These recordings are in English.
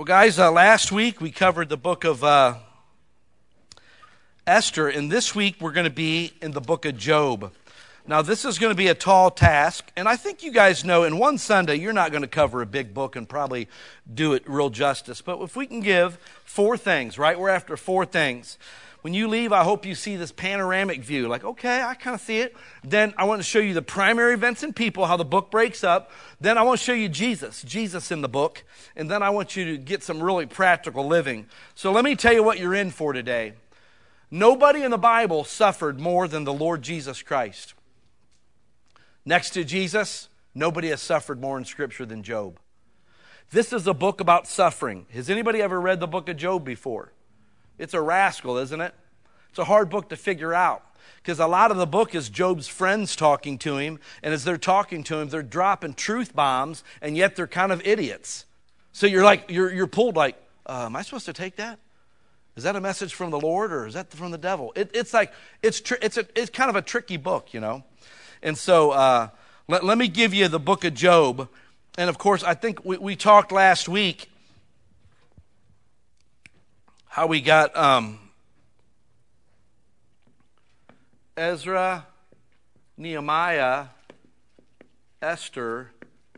Well, guys, last week we covered the book of Esther, and this week we're going to be in the book of Job. Now, this is going to be a tall task, and I think you guys know in one Sunday you're not going to cover a big book and probably do it real justice. But if we can give four things, right? We're after four things. When you leave, I hope you see this panoramic view. Like, okay, I kind of see it. Then I want to show you the primary events and people, how the book breaks up. Then I want to show you Jesus in the book. And then I want you to get some really practical living. So let me tell you what you're in for today. Nobody in the Bible suffered more than the Lord Jesus Christ. Next to Jesus, nobody has suffered more in Scripture than Job. This is a book about suffering. Has anybody ever read the book of Job before? It's a rascal, isn't it? It's a hard book to figure out because a lot of the book is Job's friends talking to him, and as they're talking to him, they're dropping truth bombs, and yet they're kind of idiots. So you're pulled like, am I supposed to take that? Is that a message from the Lord or is that from the devil? It's kind of a tricky book, you know. And so let me give you the book of Job, and of course I think we talked last week how we got Ezra, Nehemiah, Esther,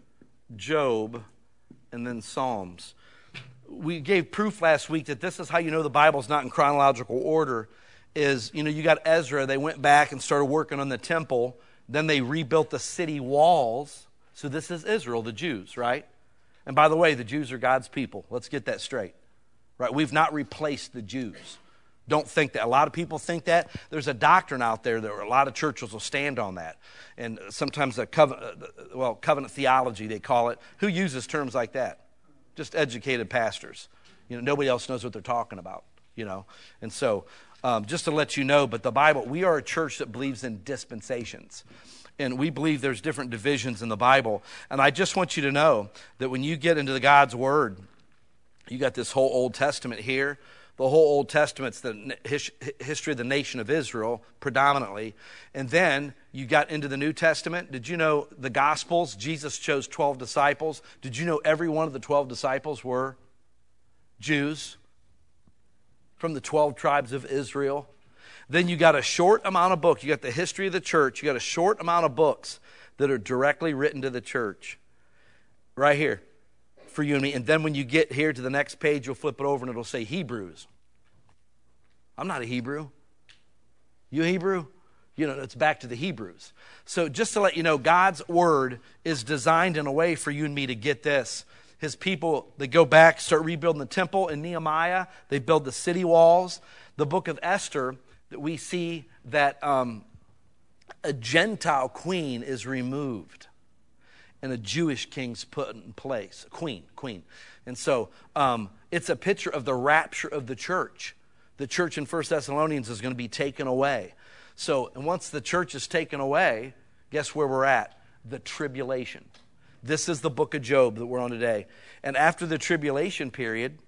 Job, and then Psalms. We gave proof last week that this is how you know the Bible's not in chronological order. Is, you know, you got Ezra, they went back and started working on the temple. Then they rebuilt the city walls. So this is Israel, the Jews, right? And by the way, the Jews are God's people. Let's get that straight. Right, we've not replaced the Jews. Don't think that. A lot of people think that. There's a doctrine out there that a lot of churches will stand on that. And sometimes covenant theology, they call it. Who uses terms like that? Just educated pastors. You know, nobody else knows what they're talking about, you know. And so, just to let you know, but the Bible, we are a church that believes in dispensations. And we believe there's different divisions in the Bible. And I just want you to know that when you get into God's Word, you got this whole Old Testament here. The whole Old Testament's the history of the nation of Israel, predominantly. And then you got into the New Testament. Did you know the Gospels, Jesus chose 12 disciples. Did you know every one of the 12 disciples were Jews from the 12 tribes of Israel? Then you got a short amount of books. You got the history of the church. You got a short amount of books that are directly written to the church. Right here. For you and me. And then when you get here to the next page, you'll flip it over and it'll say Hebrews. I'm not a Hebrew. You a Hebrew? You know, it's back to the Hebrews. So just to let you know, God's word is designed in a way for you and me to get this. His people, they go back, start rebuilding the temple in Nehemiah. They build the city walls. The book of Esther, that we see that a Gentile queen is removed. And a Jewish king's put in place, queen. And so it's a picture of the rapture of the church. The church in 1 Thessalonians is going to be taken away. So, and once the church is taken away, guess where we're at? The tribulation. This is the book of Job that we're on today. And after the tribulation period,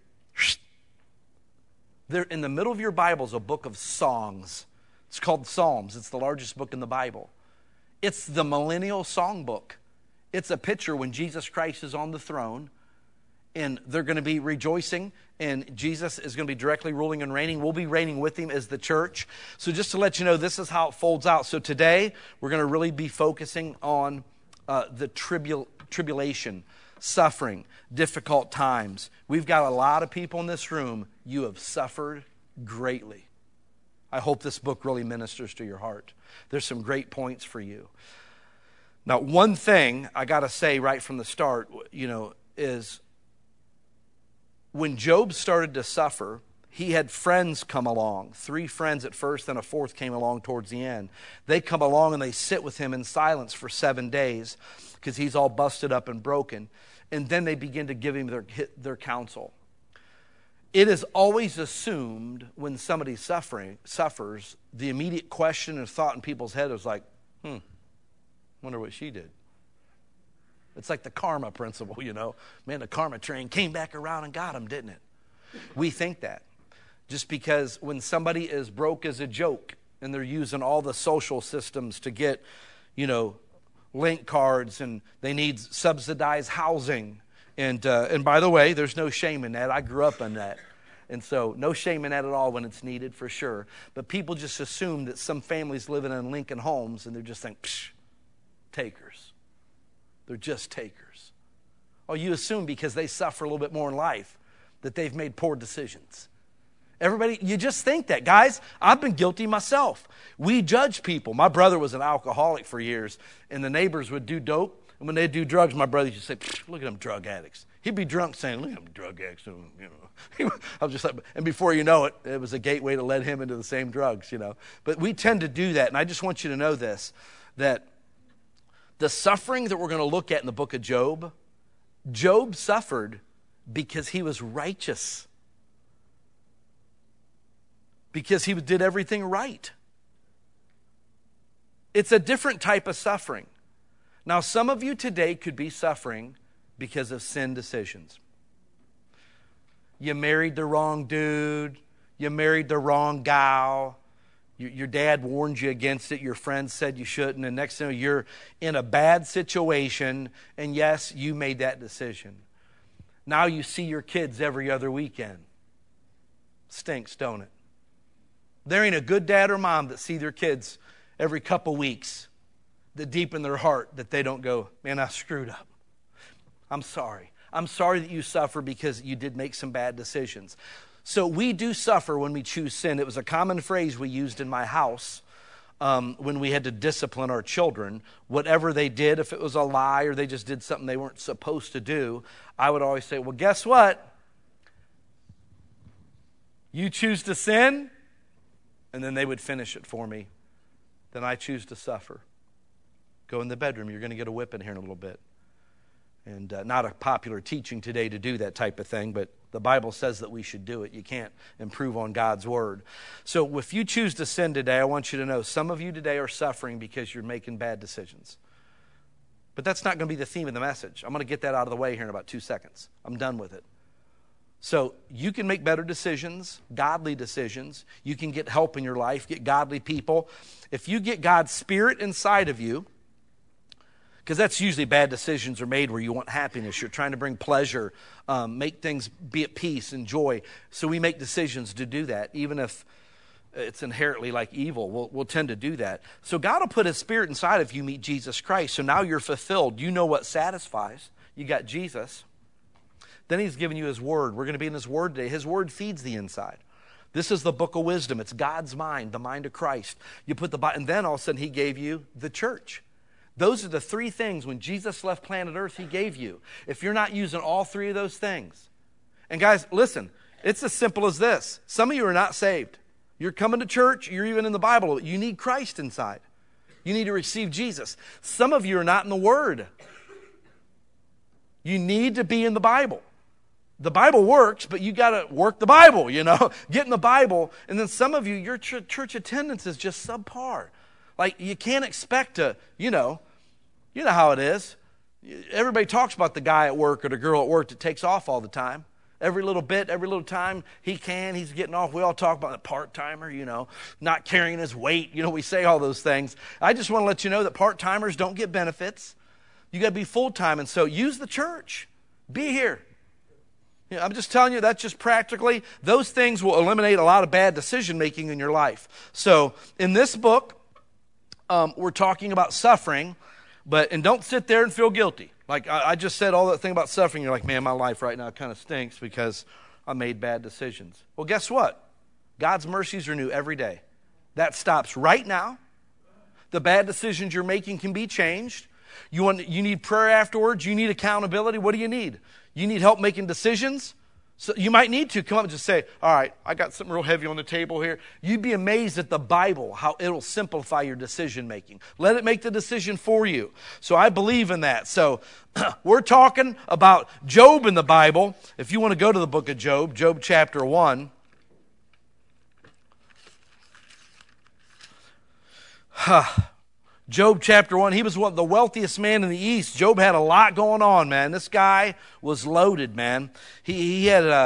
there in the middle of your Bible is a book of songs. It's called Psalms. It's the largest book in the Bible. It's the millennial songbook. It's a picture when Jesus Christ is on the throne and they're going to be rejoicing and Jesus is going to be directly ruling and reigning. We'll be reigning with him as the church. So just to let you know, this is how it folds out. So today we're going to really be focusing on the tribulation, suffering, difficult times. We've got a lot of people in this room. You have suffered greatly. I hope this book really ministers to your heart. There's some great points for you. Now, one thing I got to say right from the start, you know, is when Job started to suffer, he had friends come along. 3 friends at first, then a 4th came along towards the end. They come along and they sit with him in silence for 7 days because he's all busted up and broken. And then they begin to give him their counsel. It is always assumed when somebody suffers, the immediate question and thought in people's head is like, wonder what she did. It's like the karma principle, you know. Man, the karma train came back around and got him, didn't it? We think that. Just because when somebody is broke as a joke and they're using all the social systems to get, you know, link cards and they need subsidized housing And by the way, there's no shame in that. I grew up in that. And so no shame in that at all when it's needed, for sure. But people just assume that some families living in Lincoln homes, and they're just saying, psh, takers. They're just takers. Oh, you assume because they suffer a little bit more in life that they've made poor decisions. Everybody, you just think that. Guys, I've been guilty myself. We judge people. My brother was an alcoholic for years, and the neighbors would do dope. And when they'd do drugs, my brother used to say, look at them drug addicts. He'd be drunk saying, look at them drug addicts. You know. I was just like, and before you know it, it was a gateway to let him into the same drugs, you know. But we tend to do that, and I just want you to know this, that the suffering that we're going to look at in the book of Job, Job suffered because he was righteous. Because he did everything right. It's a different type of suffering. Now, some of you today could be suffering because of sin decisions. You married the wrong dude. You married the wrong gal. Your dad warned you against it. Your friends said you shouldn't. And next thing you know, you're in a bad situation. And yes, you made that decision. Now you see your kids every other weekend. Stinks, don't it? There ain't a good dad or mom that see their kids every couple weeks that deep in their heart that they don't go, man, I screwed up. I'm sorry. I'm sorry that you suffer because you did make some bad decisions. So we do suffer when we choose sin. It was a common phrase we used in my house when we had to discipline our children. Whatever they did, if it was a lie or they just did something they weren't supposed to do, I would always say, well, guess what? You choose to sin, and then they would finish it for me. Then I choose to suffer. Go in the bedroom. You're going to get a whipping here in a little bit. And not a popular teaching today to do that type of thing, but the Bible says that we should do it. You can't improve on God's word. So if you choose to sin today, I want you to know some of you today are suffering because you're making bad decisions. But that's not going to be the theme of the message. I'm going to get that out of the way here in about 2 seconds. I'm done with it. So you can make better decisions, godly decisions. You can get help in your life, get godly people. If you get God's Spirit inside of you, because that's usually bad decisions are made where you want happiness. You're trying to bring pleasure, make things be at peace and joy. So we make decisions to do that, even if it's inherently like evil. We'll tend to do that. So God will put His Spirit inside if you meet Jesus Christ. So now you're fulfilled. You know what satisfies. You got Jesus. Then He's given you His Word. We're going to be in His Word today. His Word feeds the inside. This is the book of wisdom. It's God's mind, the mind of Christ. You put the Bible, and then all of a sudden He gave you the church. Those are the three things when Jesus left planet Earth He gave you. If you're not using all three of those things. And guys, listen, it's as simple as this. Some of you are not saved. You're coming to church, you're even in the Bible. You need Christ inside. You need to receive Jesus. Some of you are not in the Word. You need to be in the Bible. The Bible works, but you got to work the Bible, you know. Get in the Bible. And then some of you, your church attendance is just subpar. Like, you can't expect to, you know how it is. Everybody talks about the guy at work or the girl at work that takes off all the time. Every little bit, every little time he's getting off. We all talk about the part-timer, you know, not carrying his weight. You know, we say all those things. I just want to let you know that part-timers don't get benefits. You got to be full-time. And so use the church. Be here. You know, I'm just telling you, that's just practically, those things will eliminate a lot of bad decision-making in your life. So in this book, we're talking about suffering, and don't sit there and feel guilty. Like I just said all that thing about suffering, you're like, man, my life right now kind of stinks because I made bad decisions. Well, guess what? God's mercies are new every day. That stops right now. The bad decisions you're making can be changed. You need prayer afterwards. You need accountability. What do you need? You need help making decisions? So you might need to come up and just say, all right, I got something real heavy on the table here. You'd be amazed at the Bible, how it'll simplify your decision making. Let it make the decision for you. So I believe in that. So we're talking about Job in the Bible. If you want to go to the book of Job, Job chapter 1. Job chapter 1, he was one of the wealthiest man in the East. Job had a lot going on, man. This guy was loaded, man. He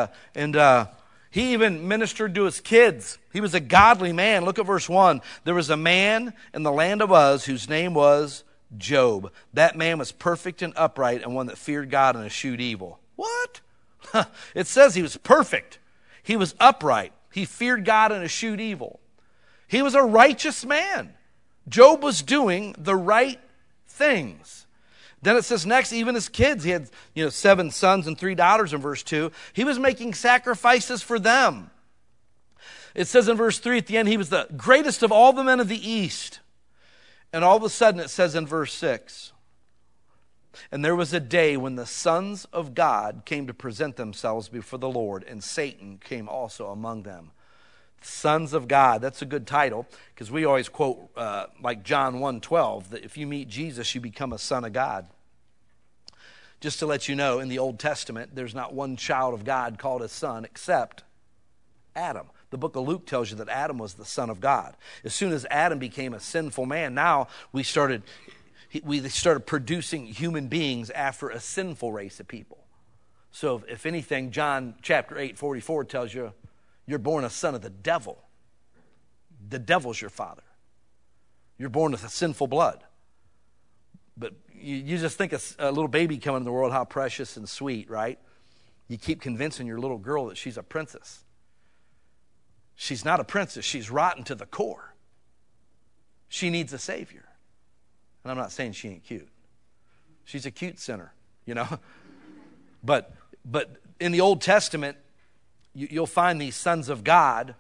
even ministered to his kids. He was a godly man. Look at verse 1. There was a man in the land of Uz whose name was Job. That man was perfect and upright and one that feared God and eschewed evil. What? It says he was perfect. He was upright. He feared God and eschewed evil. He was a righteous man. Job was doing the right things. Then it says next, even his kids, he had 7 sons and 3 daughters in verse 2. He was making sacrifices for them. It says in verse 3 at the end, he was the greatest of all the men of the East. And all of a sudden it says in verse 6, and there was a day when the sons of God came to present themselves before the Lord, and Satan came also among them. Sons of God, that's a good title, because we always quote like John 1:12, that if you meet Jesus, you become a son of God. Just to let you know, in the Old Testament, there's not one child of God called a son except Adam. The book of Luke tells you that Adam was the son of God. As soon as Adam became a sinful man, now we started producing human beings after a sinful race of people. So if anything, John chapter 8:44 tells you you're born a son of the devil. The devil's your father. You're born with a sinful blood. But you just think a little baby coming into the world, how precious and sweet, right? You keep convincing your little girl that she's a princess. She's not a princess. She's rotten to the core. She needs a savior. And I'm not saying she ain't cute. She's a cute sinner, But in the Old Testament, you'll find these sons of God,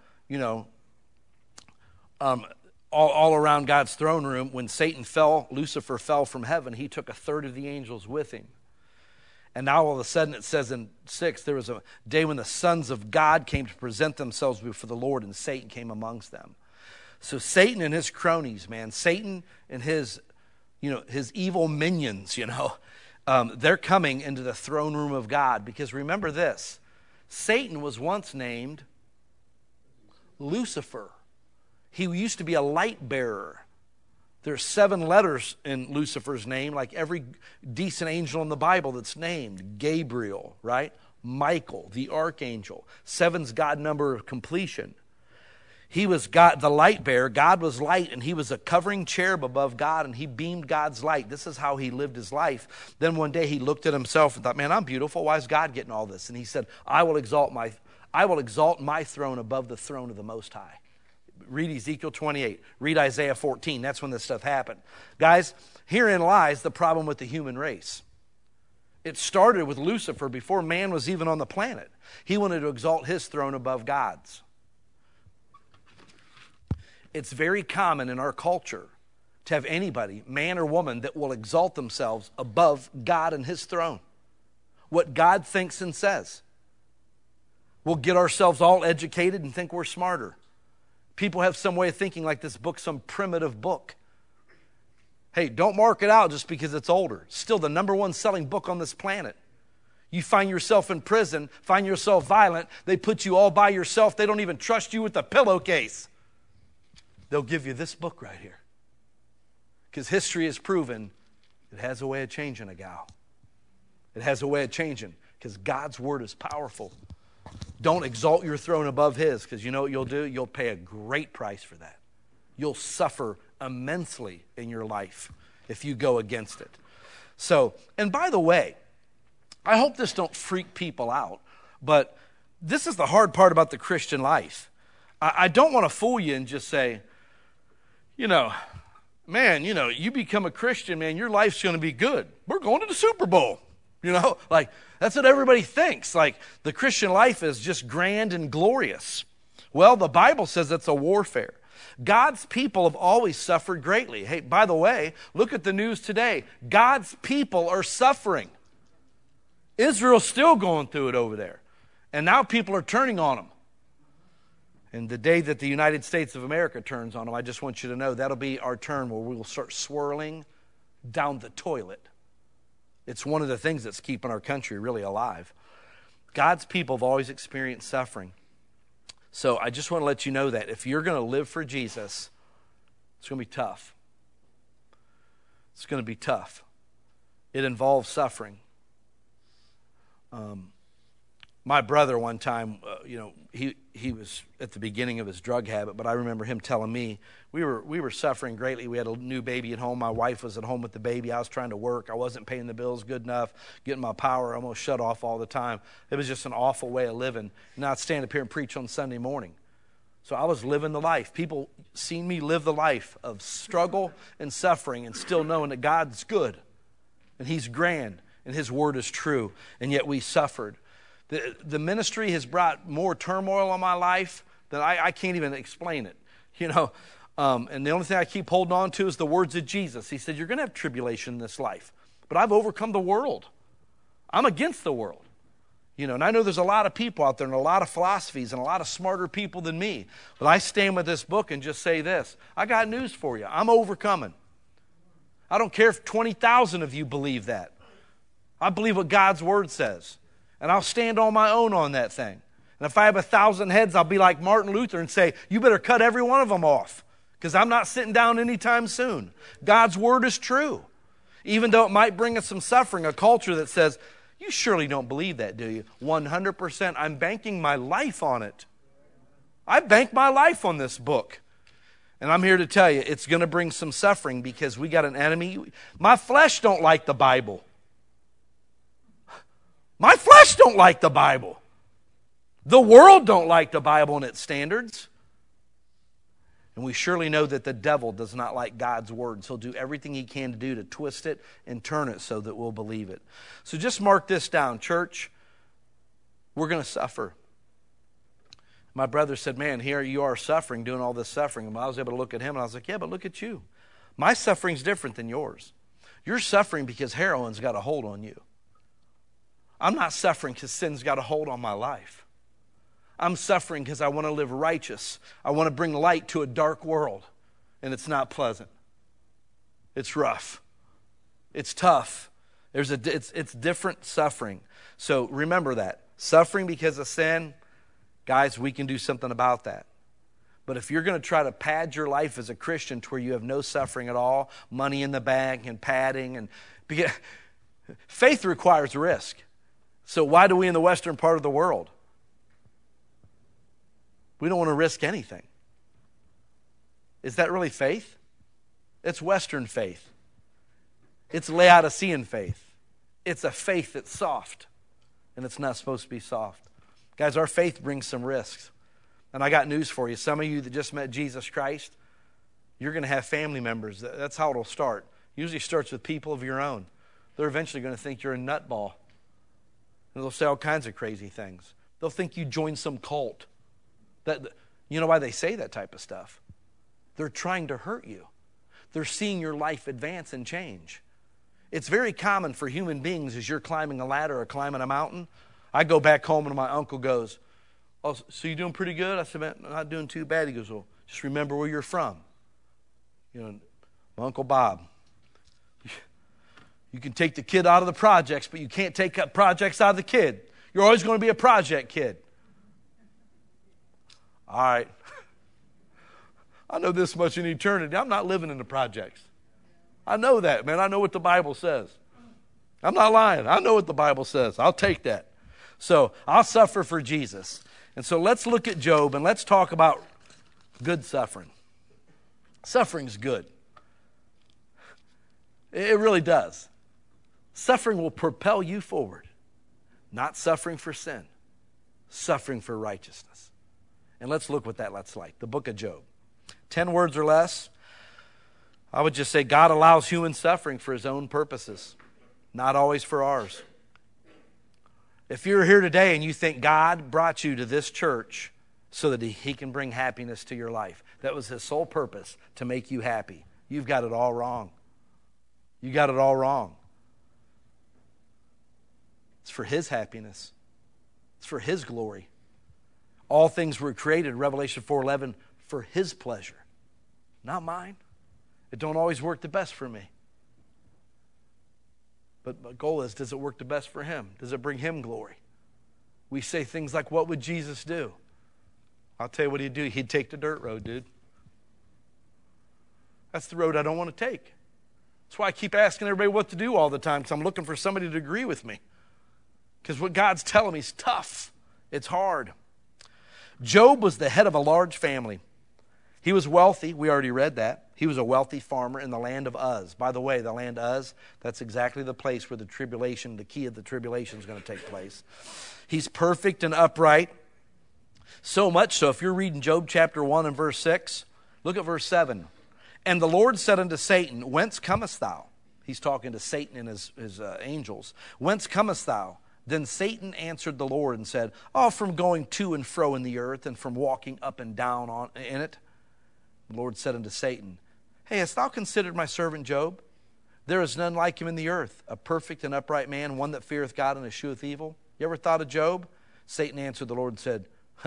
all around God's throne room. When Satan fell, Lucifer fell from heaven, he took 1/3 of the angels with him. And now all of a sudden it says in 6, there was a day when the sons of God came to present themselves before the Lord, and Satan came amongst them. So Satan and his cronies, man, Satan and his evil minions, they're coming into the throne room of God. Because remember this, Satan was once named Lucifer. He used to be a light bearer. There's 7 letters in Lucifer's name, like every decent angel in the Bible that's named. Gabriel, right? Michael, the archangel. 7's God number of completion. He was God, the light bearer. God was light, and he was a covering cherub above God, and he beamed God's light. This is how he lived his life. Then one day he looked at himself and thought, man, I'm beautiful. Why is God getting all this? And he said, I will exalt my throne above the throne of the Most High. Read Ezekiel 28. Read Isaiah 14. That's when this stuff happened. Guys, herein lies the problem with the human race. It started with Lucifer before man was even on the planet. He wanted to exalt his throne above God's. It's very common in our culture to have anybody, man or woman, that will exalt themselves above God and his throne. What God thinks and says. We'll get ourselves all educated and think we're smarter. People have some way of thinking like this book's some primitive book. Hey, don't mark it out just because it's older. It's still the #1 selling book on this planet. You find yourself in prison, find yourself violent, they put you all by yourself, they don't even trust you with a pillowcase. They'll give you this book right here. Because history has proven it has a way of changing a gal. It has a way of changing because God's word is powerful. Don't exalt your throne above his, because you know what you'll do? You'll pay a great price for that. You'll suffer immensely in your life if you go against it. So, and by the way, I hope this don't freak people out, but this is the hard part about the Christian life. I don't want to fool you and just say, man, you become a Christian, man, your life's going to be good. We're going to the Super Bowl. Like that's what everybody thinks. Like the Christian life is just grand and glorious. Well, the Bible says it's a warfare. God's people have always suffered greatly. Hey, by the way, look at the news today. God's people are suffering. Israel's still going through it over there. And now people are turning on them. And the day that the United States of America turns on them, I just want you to know that'll be our turn where we will start swirling down the toilet. It's one of the things that's keeping our country really alive. God's people have always experienced suffering. So I just want to let you know that if you're going to live for Jesus, it's going to be tough. It's going to be tough. It involves suffering. My brother one time he was at the beginning of his drug habit, but I remember him telling me we were suffering greatly. We had a new baby at home. My wife was at home with the baby. I was trying to work. I wasn't paying the bills good enough, getting my power almost shut off all the time. It was just an awful way of living. And I'd stand up here and preach on Sunday morning. So I was living the life. People seen me live the life of struggle and suffering and still knowing that God's good and He's grand and His word is true, and yet we suffered. The ministry has brought more turmoil on my life than I can't even explain it. And the only thing I keep holding on to is the words of Jesus. He said, you're going to have tribulation in this life, but I've overcome the world. I'm against the world. And I know there's a lot of people out there and a lot of philosophies and a lot of smarter people than me. But I stand with this book and just say this. I got news for you. I'm overcoming. I don't care if 20,000 of you believe that. I believe what God's word says. And I'll stand on my own on that thing. And if I have 1,000 heads, I'll be like Martin Luther and say, you better cut every one of them off, because I'm not sitting down anytime soon. God's word is true. Even though it might bring us some suffering, a culture that says, you surely don't believe that, do you? 100%. I'm banking my life on it. I bank my life on this book. And I'm here to tell you, it's going to bring some suffering because we got an enemy. My flesh don't like the Bible. My flesh don't like the Bible. The world don't like the Bible and its standards. And we surely know that the devil does not like God's words. He'll do everything he can to do to twist it and turn it so that we'll believe it. So just mark this down, church. We're going to suffer. My brother said, man, here you are suffering, doing all this suffering. And I was able to look at him and I was like, yeah, but look at you. My suffering's different than yours. You're suffering because heroin's got a hold on you. I'm not suffering because sin's got a hold on my life. I'm suffering because I want to live righteous. I want to bring light to a dark world. And it's not pleasant. It's rough. It's tough. It's different suffering. So remember that. Suffering because of sin, guys, we can do something about that. But if you're going to try to pad your life as a Christian to where you have no suffering at all, money in the bank and padding, faith requires risk. So why do we in the western part of the world? We don't want to risk anything. Is that really faith? It's Western faith. It's Laodicean faith. It's a faith that's soft, and it's not supposed to be soft. Guys, our faith brings some risks. And I got news for you. Some of you that just met Jesus Christ, you're going to have family members. That's how it'll start. Usually starts with people of your own. They're eventually going to think you're a nutball. And they'll say all kinds of crazy things. They'll think you joined some cult. You know why they say that type of stuff? They're trying to hurt you. They're seeing your life advance and change. It's very common for human beings as you're climbing a ladder or climbing a mountain. I go back home and my uncle goes, oh, so you doing pretty good? I said, man, I'm not doing too bad. He goes, well, just remember where you're from. My Uncle Bob. You can take the kid out of the projects, but you can't take projects out of the kid. You're always going to be a project kid. All right. I know this much in eternity. I'm not living in the projects. I know that, man. I know what the Bible says. I'm not lying. I know what the Bible says. I'll take that. So I'll suffer for Jesus. And so let's look at Job and let's talk about good suffering. Suffering's good. It really does. Suffering will propel you forward. Not suffering for sin. Suffering for righteousness. And let's look what that's like. The book of Job. 10 words or less. I would just say God allows human suffering for his own purposes. Not always for ours. If you're here today and you think God brought you to this church so that he can bring happiness to your life, that was his sole purpose, to make you happy, you've got it all wrong. You got it all wrong. It's for his happiness. It's for his glory. All things were created, Revelation 4:11, for his pleasure, not mine. It don't always work the best for me. But the goal is, does it work the best for him? Does it bring him glory? We say things like, what would Jesus do? I'll tell you what he'd do. He'd take the dirt road, dude. That's the road I don't want to take. That's why I keep asking everybody what to do all the time, because I'm looking for somebody to agree with me. Because what God's telling me is tough. It's hard. Job was the head of a large family. He was wealthy. We already read that. He was a wealthy farmer in the land of Uz. By the way, the land Uz, that's exactly the place where the tribulation, the key of the tribulation is going to take place. He's perfect and upright. So much so, if you're reading Job chapter 1 and verse 6, look at verse 7. And the Lord said unto Satan, Whence comest thou? He's talking to Satan and his angels. Whence comest thou? Then Satan answered the Lord and said, from going to and fro in the earth, and from walking up and down in it. The Lord said unto Satan, hast thou considered my servant Job? There is none like him in the earth, a perfect and upright man, one that feareth God and escheweth evil. You ever thought of Job? Satan answered the Lord and said,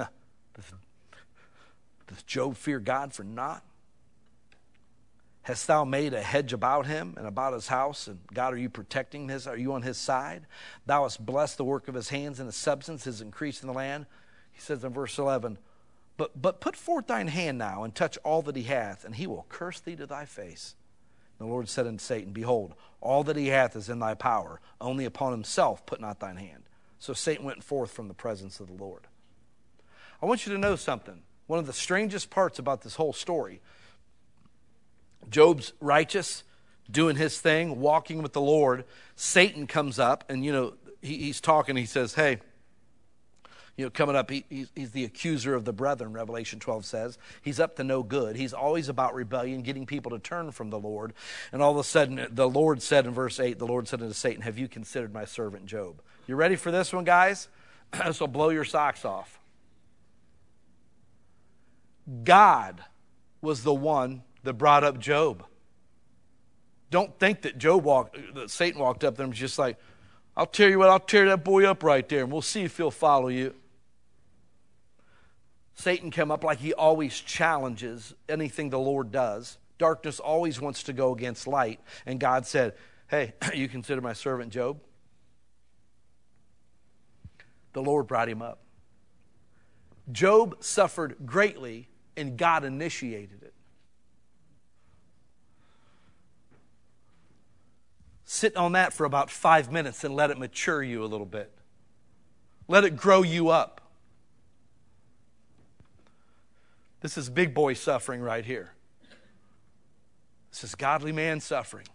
doth Job fear God for naught? Hast thou made a hedge about him and about his house? And God, are you protecting his? Are you on his side? Thou hast blessed the work of his hands, and his substance has increased in the land. He says in verse 11, But put forth thine hand now, and touch all that he hath, and he will curse thee to thy face. And the Lord said unto Satan, Behold, all that he hath is in thy power. Only upon himself put not thine hand. So Satan went forth from the presence of the Lord. I want you to know something. One of the strangest parts about this whole story, Job's righteous, doing his thing, walking with the Lord. Satan comes up, and he's talking. He says, hey, coming up, he's the accuser of the brethren, Revelation 12 says. He's up to no good. He's always about rebellion, getting people to turn from the Lord. And all of a sudden, the Lord said in verse 8, the Lord said unto Satan, have you considered my servant Job? You ready for this one, guys? This will blow your socks off. God was the one that brought up Job. Don't think that Satan walked up there and was just like, I'll tell you what, I'll tear that boy up right there, and we'll see if he'll follow you. Satan came up like he always challenges anything the Lord does. Darkness always wants to go against light. And God said, hey, you consider my servant Job? The Lord brought him up. Job suffered greatly, and God initiated it. Sit on that for about 5 minutes and let it mature you a little bit. Let it grow you up. This is big boy suffering right here. This is godly man suffering.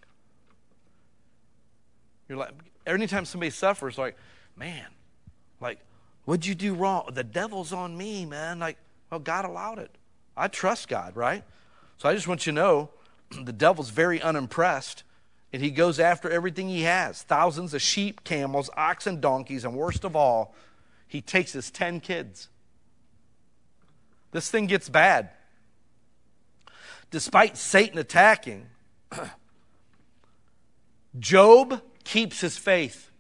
You're like, anytime somebody suffers, like, man, like, what'd you do wrong? The devil's on me, man. Like, well, God allowed it. I trust God, right? So I just want you to know, the devil's very unimpressed. And he goes after everything he has. Thousands of sheep, camels, oxen, donkeys, and worst of all, he takes his 10 kids. This thing gets bad. Despite Satan attacking, Job keeps his faith.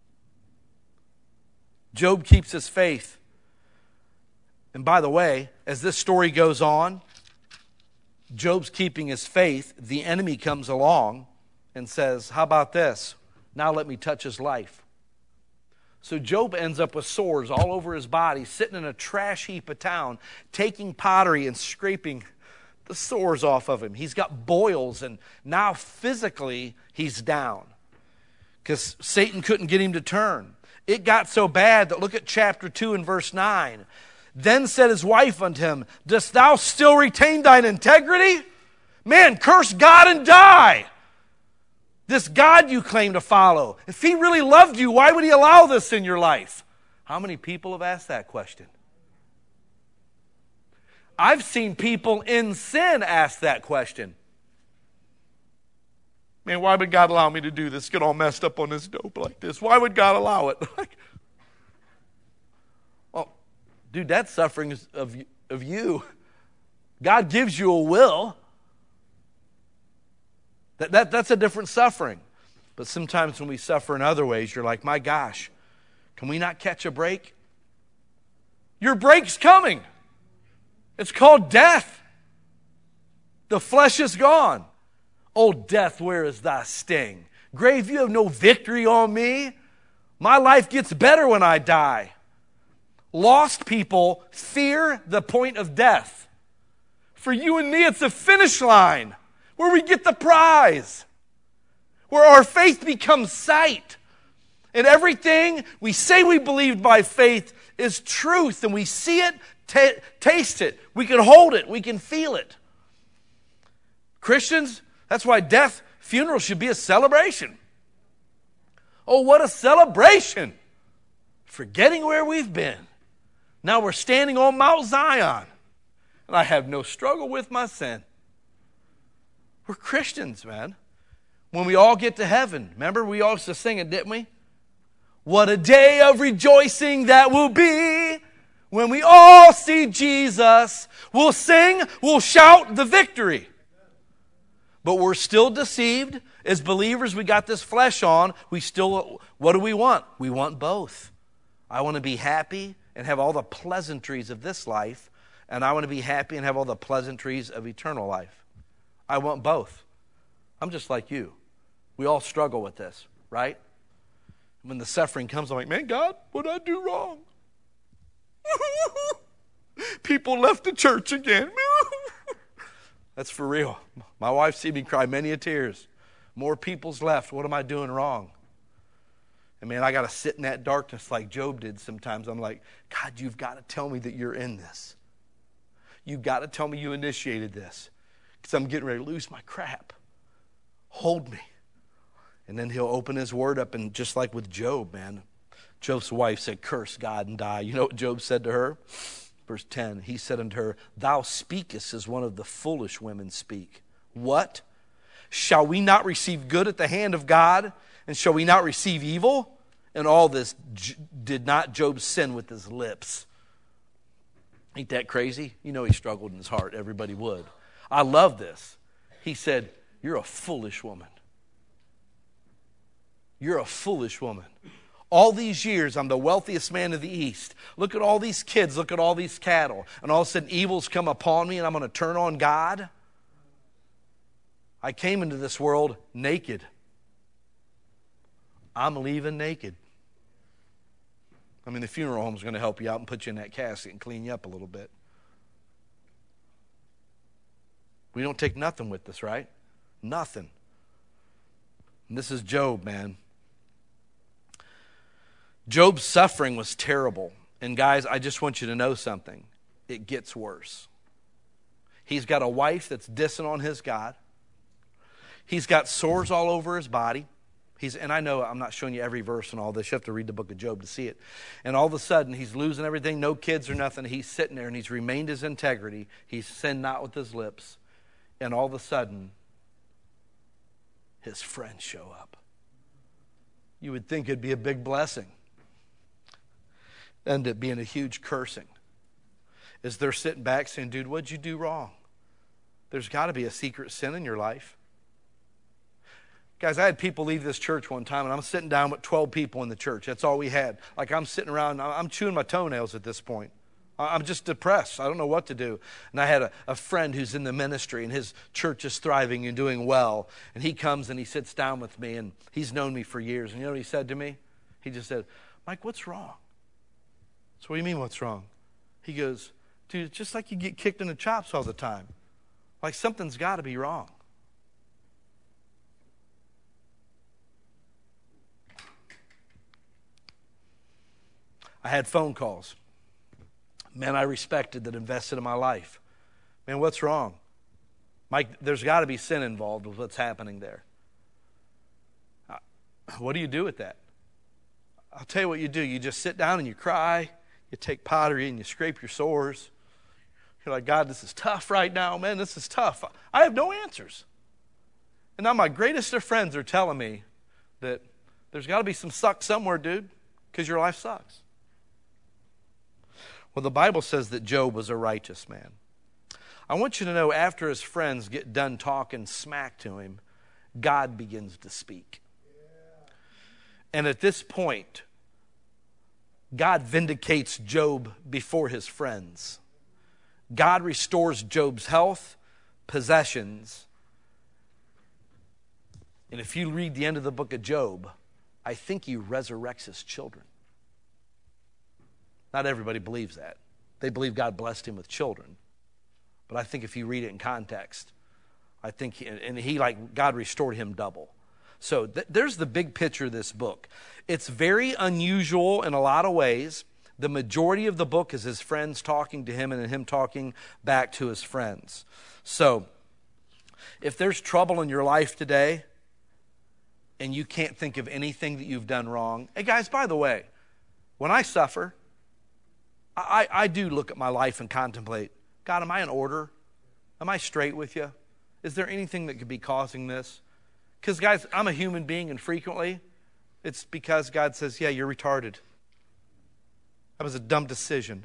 Job keeps his faith. And by the way, as this story goes on, Job's keeping his faith. The enemy comes along and says, how about this? Now let me touch his life. So Job ends up with sores all over his body, sitting in a trash heap of town, taking pottery and scraping the sores off of him. He's got boils, and now physically he's down because Satan couldn't get him to turn. It got so bad that look at chapter 2 and verse 9. Then said his wife unto him, dost thou still retain thine integrity? Man, curse God and die. This God you claim to follow, if he really loved you, why would he allow this in your life? How many people have asked that question? I've seen people in sin ask that question. Man, why would God allow me to do this? Get all messed up on this dope like this. Why would God allow it? Well, dude, that's suffering of you. God gives you a will. That's a different suffering. But sometimes when we suffer in other ways, you're like, my gosh, can we not catch a break? Your break's coming. It's called death. The flesh is gone. O death, where is thy sting? Grave, you have no victory on me. My life gets better when I die. Lost people fear the point of death. For you and me, it's a finish line where we get the prize, where our faith becomes sight. And everything we say we believed by faith is truth, and we see it, taste it. We can hold it. We can feel it. Christians, that's why funeral should be a celebration. Oh, what a celebration. Forgetting where we've been. Now we're standing on Mount Zion. And I have no struggle with my sin. We're Christians, man. When we all get to heaven, remember we all used to sing it, didn't we? What a day of rejoicing that will be when we all see Jesus. We'll sing, we'll shout the victory. But we're still deceived. As believers, we got this flesh on. What do we want? We want both. I want to be happy and have all the pleasantries of this life, and I want to be happy and have all the pleasantries of eternal life. I want both. I'm just like you. We all struggle with this, right? When the suffering comes, I'm like, man, God, what did I do wrong? People left the church again. That's for real. My wife seen me cry many a tears. More people's left. What am I doing wrong? And man, I got to sit in that darkness like Job did sometimes. I'm like, God, you've got to tell me that you're in this. You've got to tell me you initiated this. Because I'm getting ready to lose my crap. Hold me. And then he'll open his word up, and just like with Job, man, Job's wife said, curse God and die. You know what Job said to her? Verse 10, he said unto her, thou speakest as one of the foolish women speak. What? Shall we not receive good at the hand of God? And shall we not receive evil? And all this did not Job sin with his lips. Ain't that crazy? You know he struggled in his heart. Everybody would. I love this. He said, you're a foolish woman. You're a foolish woman. All these years, I'm the wealthiest man of the East. Look at all these kids. Look at all these cattle. And all of a sudden, evil's come upon me, and I'm going to turn on God. I came into this world naked. I'm leaving naked. I mean, the funeral home's going to help you out and put you in that casket and clean you up a little bit. We don't take nothing with us, right? Nothing. And this is Job, man. Job's suffering was terrible. And guys, I just want you to know something. It gets worse. He's got a wife that's dissing on his God. He's got sores all over his body. And I know I'm not showing you every verse and all this. You have to read the book of Job to see it. And all of a sudden, he's losing everything, no kids or nothing. He's sitting there and he's remained his integrity. He's sinned not with his lips. And all of a sudden, his friends show up. You would think it'd be a big blessing. Ended up being a huge cursing. As they're sitting back saying, dude, what'd you do wrong? There's got to be a secret sin in your life. Guys, I had people leave this church one time, and I'm sitting down with 12 people in the church. That's all we had. Like, I'm sitting around, I'm chewing my toenails at this point. I'm just depressed. I don't know what to do. And I had a friend who's in the ministry, and his church is thriving and doing well. And he comes and he sits down with me, and he's known me for years. And you know what he said to me? He just said, Mike, what's wrong? So what do you mean, what's wrong? He goes, dude, it's just like you get kicked in the chops all the time. Like something's got to be wrong. I had phone calls. Men I respected that invested in my life. Man, what's wrong? Mike, there's got to be sin involved with what's happening there. What do you do with that? I'll tell you what you do. You just sit down and you cry. You take pottery and you scrape your sores. You're like, God, this is tough right now. Man, this is tough. I have no answers. And now my greatest of friends are telling me that there's got to be some suck somewhere, dude, because your life sucks. Well, the Bible says that Job was a righteous man. I want you to know after his friends get done talking smack to him, God begins to speak. And at this point, God vindicates Job before his friends. God restores Job's health, possessions. And if you read the end of the book of Job, I think he resurrects his children. Not everybody believes that. They believe God blessed him with children. But I think if you read it in context, I think, God restored him double. So there's the big picture of this book. It's very unusual in a lot of ways, The majority of the book is his friends talking to him and him talking back to his friends. So, if there's trouble in your life today and you can't think of anything that you've done wrong, hey guys, by the way, when I suffer, I do look at my life and contemplate, God, am I in order? Am I straight with you? Is there anything that could be causing this? Because guys, I'm a human being, and frequently it's because God says, yeah, you're retarded. That was a dumb decision.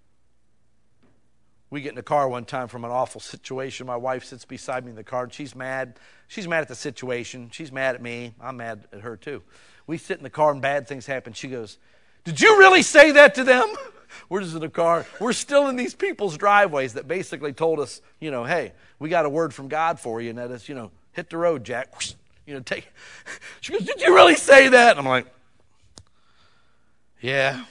We get in the car one time from an awful situation. My wife sits beside me in the car, and she's mad. She's mad at the situation. She's mad at me. I'm mad at her too. We sit in the car, and bad things happen. She goes, did you really say that to them? We're just in the car. We're still in these people's driveways that basically told us, hey, we got a word from God for you, and that is, hit the road, Jack. Take. She goes, did you really say that? And I'm like, yeah,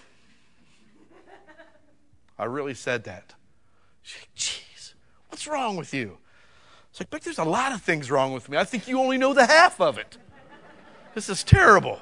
I really said that. She's like, jeez, what's wrong with you? It's like, but there's a lot of things wrong with me. I think you only know the half of it. This is terrible.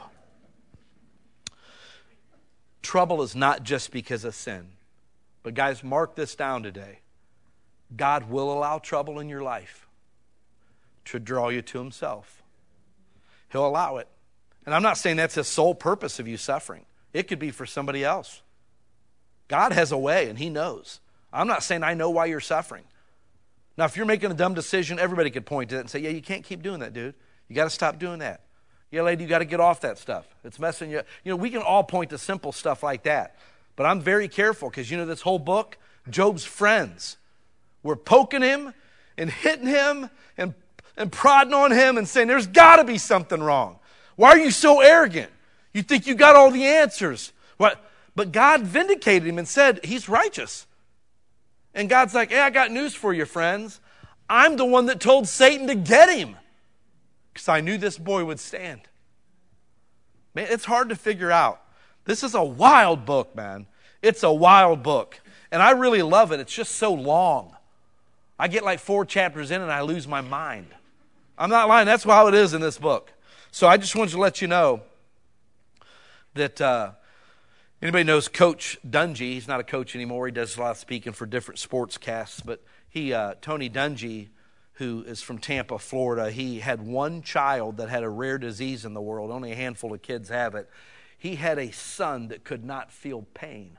Trouble is not just because of sin. But guys, mark this down today. God will allow trouble in your life to draw you to himself. He'll allow it. And I'm not saying that's the sole purpose of you suffering. It could be for somebody else. God has a way, and he knows. I'm not saying I know why you're suffering. Now, if you're making a dumb decision, everybody could point to it and say, yeah, you can't keep doing that, dude. You got to stop doing that. Yeah, lady, you got to get off that stuff. It's messing you up. We can all point to simple stuff like that. But I'm very careful because, this whole book, Job's friends were poking him and hitting him and prodding on him and saying, there's got to be something wrong. Why are you so arrogant? You think you got all the answers. What? But God vindicated him and said, he's righteous. And God's like, hey, I got news for you, friends. I'm the one that told Satan to get him because I knew this boy would stand. Man, it's hard to figure out. This is a wild book, man. It's a wild book. And I really love it. It's just so long. I get like 4 chapters in and I lose my mind. I'm not lying. That's how it is in this book. So I just wanted to let you know that anybody knows Coach Dungy. He's not a coach anymore. He does a lot of speaking for different sports casts. But Tony Dungy, who is from Tampa, Florida, he had one child that had a rare disease in the world. Only a handful of kids have it. He had a son that could not feel pain.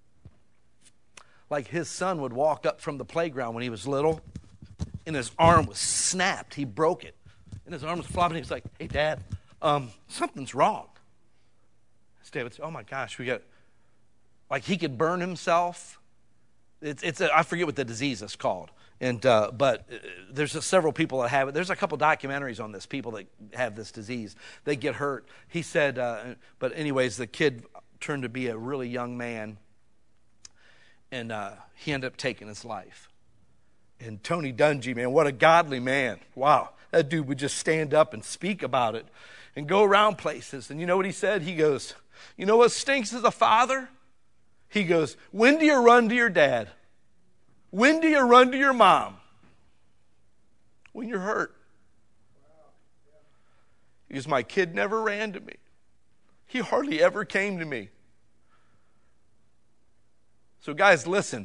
Like his son would walk up from the playground when he was little, and his arm was snapped. He broke it. And his arm was flopping. He was like, hey, Dad, something's wrong. His dad would say, oh, my gosh, like he could burn himself. I forget what the disease is called. But there's several people that have it. There's a couple documentaries on this, people that have this disease. They get hurt. He said, but anyways, the kid turned to be a really young man, and he ended up taking his life. And Tony Dungy, man, what a godly man. Wow, that dude would just stand up and speak about it and go around places. And you know what he said? He goes, you know what stinks as a father? He goes, when do you run to your dad? When do you run to your mom? When you're hurt. He goes, my kid never ran to me. He hardly ever came to me. So guys, listen.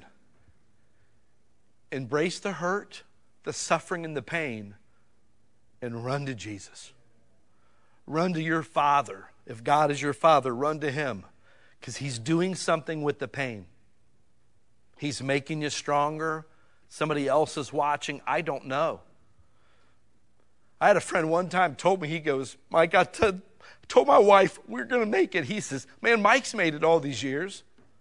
Embrace the hurt, the suffering, and the pain, and run to Jesus. Run to your Father. If God is your Father, run to him, because he's doing something with the pain. He's making you stronger. Somebody else is watching. I don't know. I had a friend one time told me, he goes, Mike, I told my wife we're going to make it. He says, man, Mike's made it all these years.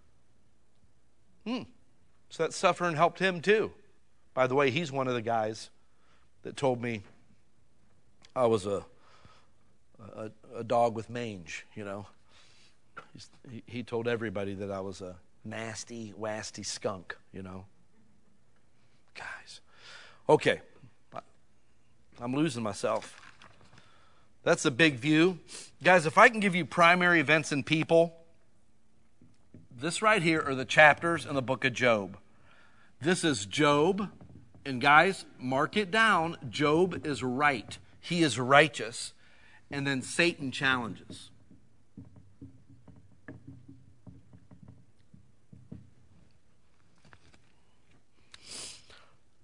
So that suffering helped him too. By the way, he's one of the guys that told me I was a dog with mange, He told everybody that I was a nasty, wasty skunk, Guys. Okay. I'm losing myself. That's a big view. Guys, if I can give you primary events and people, this right here are the chapters in the book of Job. This is Job. And guys, mark it down. Job is right. He is righteous. And then Satan challenges.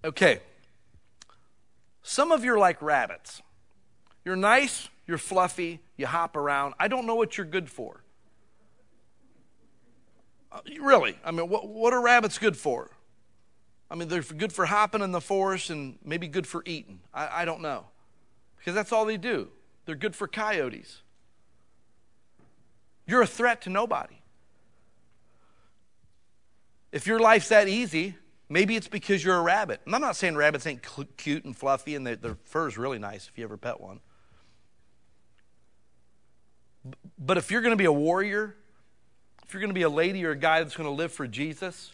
Okay. Some of you are like rabbits. You're nice, you're fluffy, you hop around. I don't know what you're good for. Really, I mean, what are rabbits good for? I mean, they're good for hopping in the forest and maybe good for eating. I don't know. Because that's all they do. They're good for coyotes. You're a threat to nobody. If your life's that easy, maybe it's because you're a rabbit. And I'm not saying rabbits ain't cute and fluffy and their fur is really nice if you ever pet one. But if you're going to be a warrior, if you're going to be a lady or a guy that's going to live for Jesus,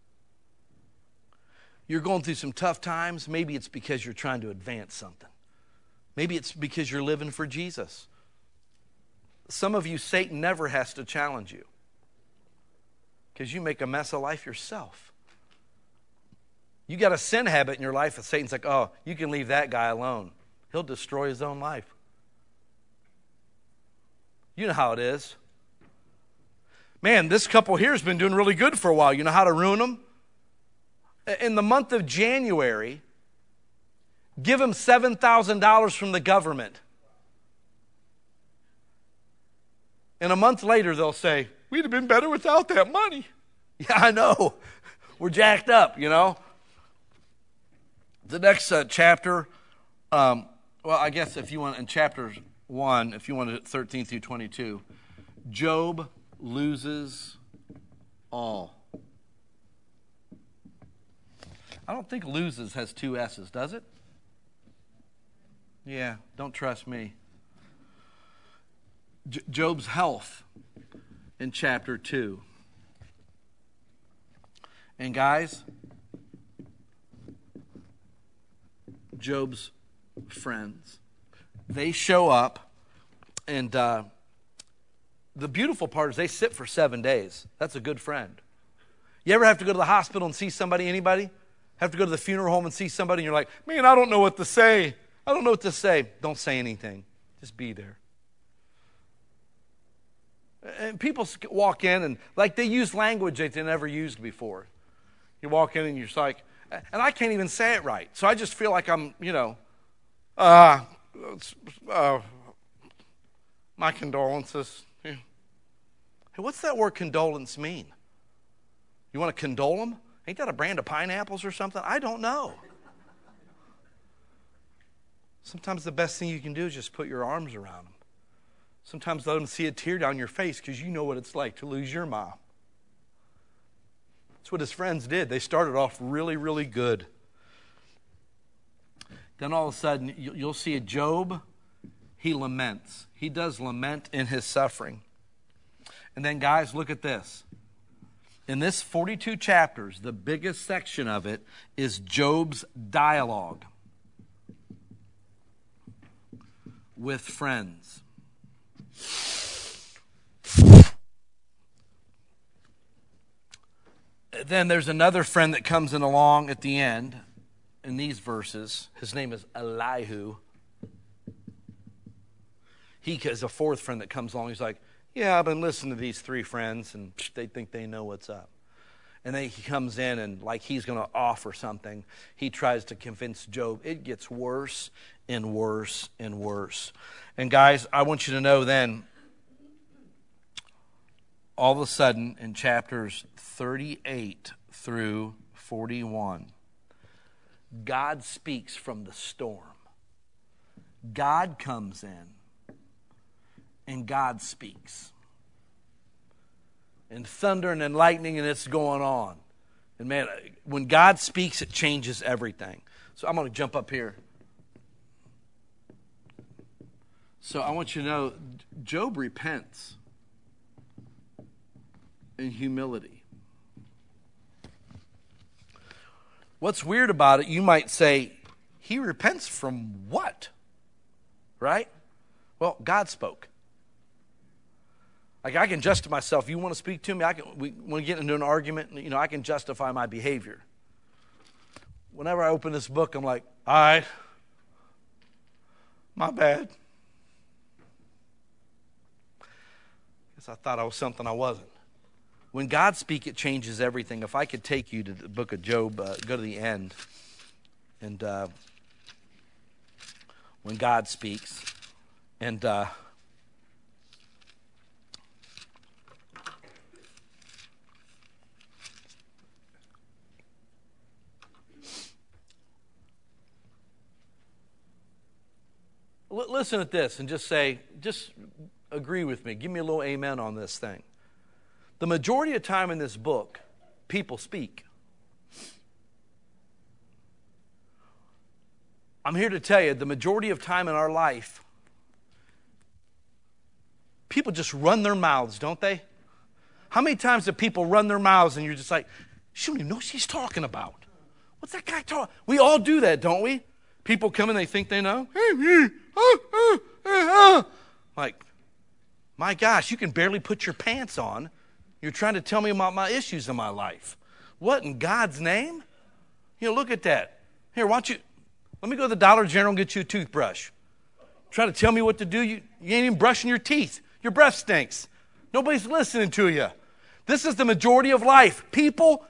you're going through some tough times, maybe it's because you're trying to advance something. Maybe it's because you're living for Jesus. Some of you, Satan never has to challenge you because you make a mess of life yourself. You got a sin habit in your life and Satan's like, oh, you can leave that guy alone. He'll destroy his own life. You know how it is. Man, this couple here has been doing really good for a while. You know how to ruin them? In the month of January, give them $7,000 from the government. And a month later, they'll say, we'd have been better without that money. Yeah, I know. We're jacked up, you know. The next chapter, well, I guess if you want, in chapter 1, if you want to 13 through 22, Job loses all. I don't think loses has 2 S's, does it? Yeah, don't trust me. Job's health in chapter 2. And guys, Job's friends, they show up, and the beautiful part is they sit for 7 days. That's a good friend. You ever have to go to the hospital and see somebody, anybody? Have to go to the funeral home and see somebody, and you're like, man, I don't know what to say. I don't know what to say. Don't say anything. Just be there. And people walk in, and like they use language that they never used before. You walk in, and you're just like, and I can't even say it right. So I just feel like I'm, my condolences. Yeah. Hey, what's that word condolence mean? You want to condole them? Ain't that a brand of pineapples or something? I don't know. Sometimes the best thing you can do is just put your arms around them. Sometimes let them see a tear down your face because you know what it's like to lose your mom. That's what his friends did. They started off really, really good. Then all of a sudden, you'll see a Job, he laments. He does lament in his suffering. And then, guys, look at this. In this 42 chapters, the biggest section of it is Job's dialogue with friends. Then there's another friend that comes in along at the end in these verses. His name is Elihu. He has a fourth friend that comes along. He's like, yeah, I've been listening to these 3 friends, and they think they know what's up. And then he comes in, and like he's going to offer something, he tries to convince Job. It gets worse and worse and worse. And guys, I want you to know then, all of a sudden in chapters 38 through 41, God speaks from the storm. God comes in and God speaks. And thunder and lightning, and it's going on. And man, when God speaks, it changes everything. So I'm going to jump up here. So I want you to know, Job repents in humility. What's weird about it, you might say, he repents from what? Right? Well, God spoke. Like I can justify myself. You want to speak to me? We want to get into an argument. I can justify my behavior. Whenever I open this book, I'm like, all right, my bad. Guess I thought I was something I wasn't. When God speaks, it changes everything. If I could take you to the book of Job, go to the end. And when God speaks, and listen at this and just agree with me. Give me a little amen on this thing. The majority of time in this book, people speak. I'm here to tell you, the majority of time in our life, people just run their mouths, don't they? How many times do people run their mouths and you're just like, she don't even know what she's talking about. What's that guy talking? We all do that, don't we? People come and they think they know. Like, my gosh, you can barely put your pants on. You're trying to tell me about my issues in my life. What in God's name? Look at that. Here, let me go to the Dollar General and get you a toothbrush. Try to tell me what to do. You ain't even brushing your teeth. Your breath stinks. Nobody's listening to you. This is the majority of life. People.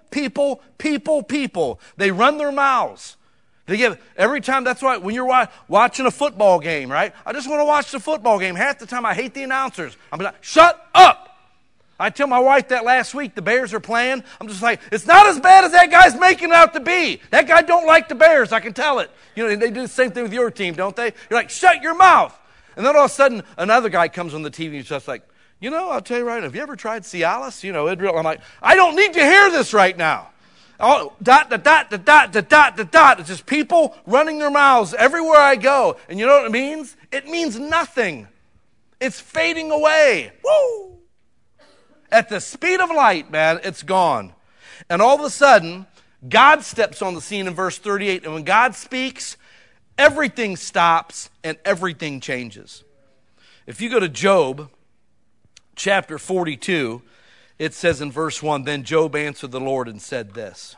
They run their mouths. Every time, that's why when you're watching a football game, right? I just want to watch the football game. Half the time I hate the announcers. I'm like, shut up! I tell my wife that last week, the Bears are playing. I'm just like, it's not as bad as that guy's making it out to be. That guy don't like the Bears, I can tell it. They do the same thing with your team, don't they? You're like, shut your mouth. And then all of a sudden, another guy comes on the TV and he's just like, I'll tell you right now, have you ever tried Cialis? I'm like, I don't need to hear this right now. Oh, dot. It's just people running their mouths everywhere I go. And you know what it means? It means nothing. It's fading away. Woo! At the speed of light, man, it's gone. And all of a sudden, God steps on the scene in verse 38. And when God speaks, everything stops and everything changes. If you go to Job, chapter 42, it says in verse 1, Then Job answered the Lord and said this,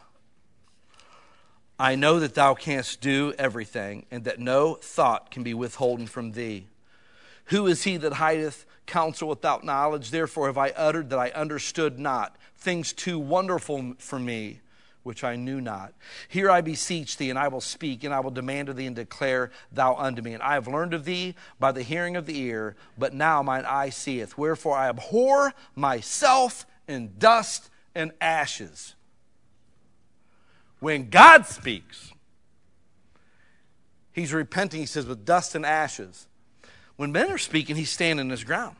I know that thou canst do everything, and that no thought can be withholden from thee. Who is he that hideth counsel without knowledge? Therefore have I uttered that I understood not, things too wonderful for me, which I knew not. Here I beseech thee, and I will speak, and I will demand of thee, and declare thou unto me. And I have learned of thee by the hearing of the ear, but now mine eye seeth. Wherefore I abhor myself in dust and ashes. When God speaks, he's repenting, he says, with dust and ashes. When men are speaking, he's standing his ground.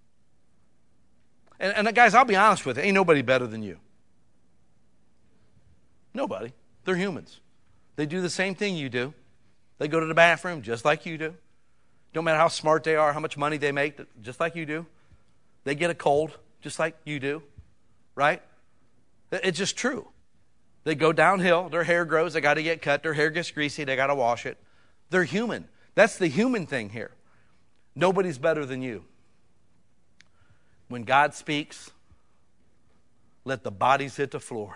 And guys, I'll be honest with you, ain't nobody better than you. Nobody. They're humans. They do the same thing you do. They go to the bathroom just like you do. Don't matter how smart they are, how much money they make, just like you do. They get a cold just like you do, right? It's just true. They go downhill, their hair grows, they got to get cut, their hair gets greasy, they got to wash it. They're human. That's the human thing here. Nobody's better than you. When God speaks, let the bodies hit the floor.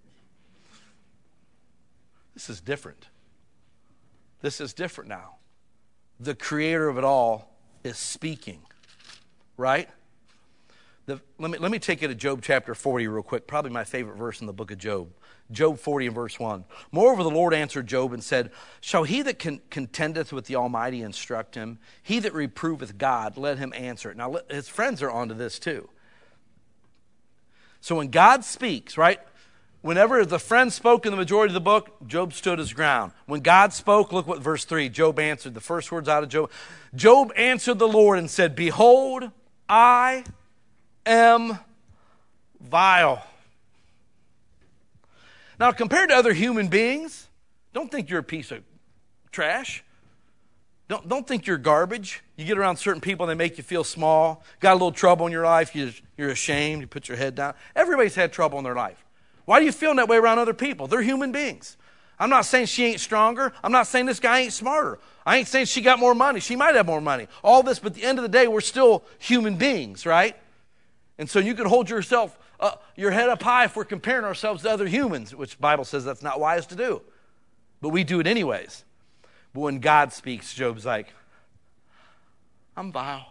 This is different. This is different now. The creator of it all is speaking, right? Let me take you to Job chapter 40 real quick, probably my favorite verse in the book of Job. Job 40 and verse 1. Moreover, the Lord answered Job and said, Shall he that contendeth with the Almighty instruct him? He that reproveth God, let him answer it. Now, his friends are onto this too. So when God speaks, right? Whenever the friend spoke in the majority of the book, Job stood his ground. When God spoke, look what verse 3, Job answered. The first words out of Job. Job answered the Lord and said, Behold, I am vile. Now, compared to other human beings, don't think you're a piece of trash. Don't think you're garbage. You get around certain people, they make you feel small. Got a little trouble in your life, you're ashamed, you put your head down. Everybody's had trouble in their life. Why are you feeling that way around other people? They're human beings. I'm not saying she ain't stronger. I'm not saying this guy ain't smarter. I ain't saying she got more money. She might have more money. All this, but at the end of the day, we're still human beings, right? And so you can hold yourself, your head up high if we're comparing ourselves to other humans, which the Bible says that's not wise to do. But we do it anyways. But when God speaks, Job's like, I'm vile.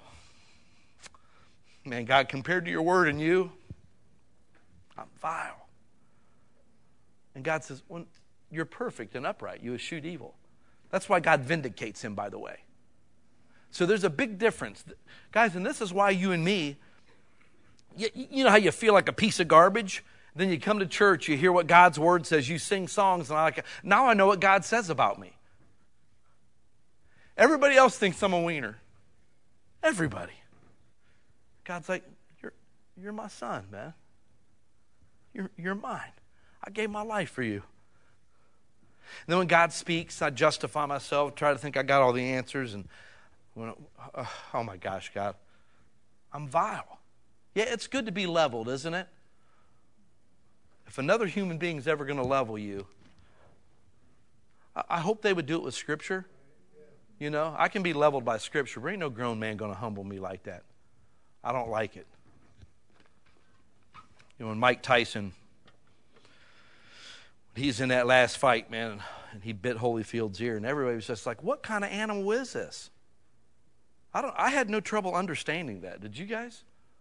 Man, God, compared to your word and you, I'm vile. And God says, you're perfect and upright. You eschew evil. That's why God vindicates him, by the way. So there's a big difference. Guys, and this is why you and me, you know how you feel like a piece of garbage? Then you come to church, you hear what God's word says, you sing songs, and now I know what God says about me. Everybody else thinks I'm a wiener. Everybody. God's like, you're my son, man. You're mine. I gave my life for you. And then when God speaks, I justify myself, try to think I got all the answers, and oh my gosh, God, I'm vile. Yeah, it's good to be leveled, isn't it? If another human being is ever going to level you, I hope they would do it with Scripture. You know, I can be leveled by Scripture, but ain't no grown man going to humble me like that. I don't like it. You know, when Mike Tyson, he's in that last fight, man, and he bit Holyfield's ear, and everybody was just like, what kind of animal is this? I had no trouble understanding that. Did you guys?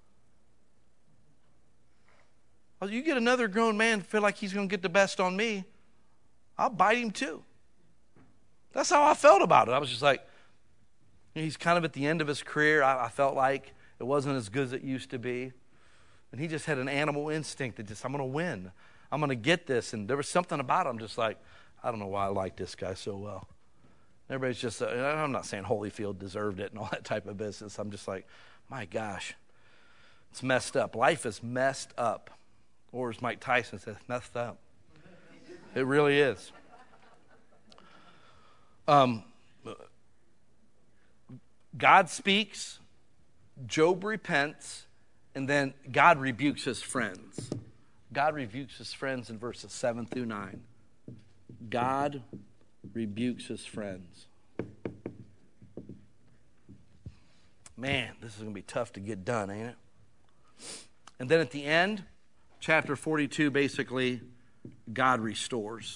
You get another grown man feel like he's going to get the best on me, I'll bite him too. That's how I felt about it. I was just like, he's kind of at the end of his career. I felt like it wasn't as good as it used to be. And he just had an animal instinct that just, I'm going to win. I'm going to get this. And there was something about him just like, I don't know why I like this guy so well. Everybody's just, I'm not saying Holyfield deserved it and all that type of business. I'm just like, my gosh, it's messed up. Life is messed up. Or as Mike Tyson says, messed up. It really is. God speaks, Job repents, and then God rebukes his friends. God rebukes his friends in verses 7 through 9. God rebukes his friends. Man, this is going to be tough to get done, ain't it? And then at the end, chapter 42, basically, God restores.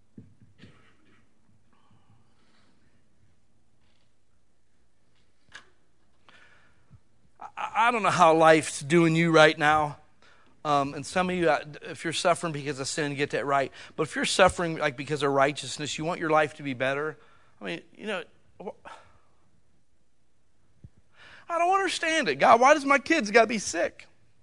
I don't know how life's doing you right now. And some of you, if you're suffering because of sin, get that right. But if you're suffering like because of righteousness, you want your life to be better. I mean, you know, I don't understand it. God, why does my kids got to be sick?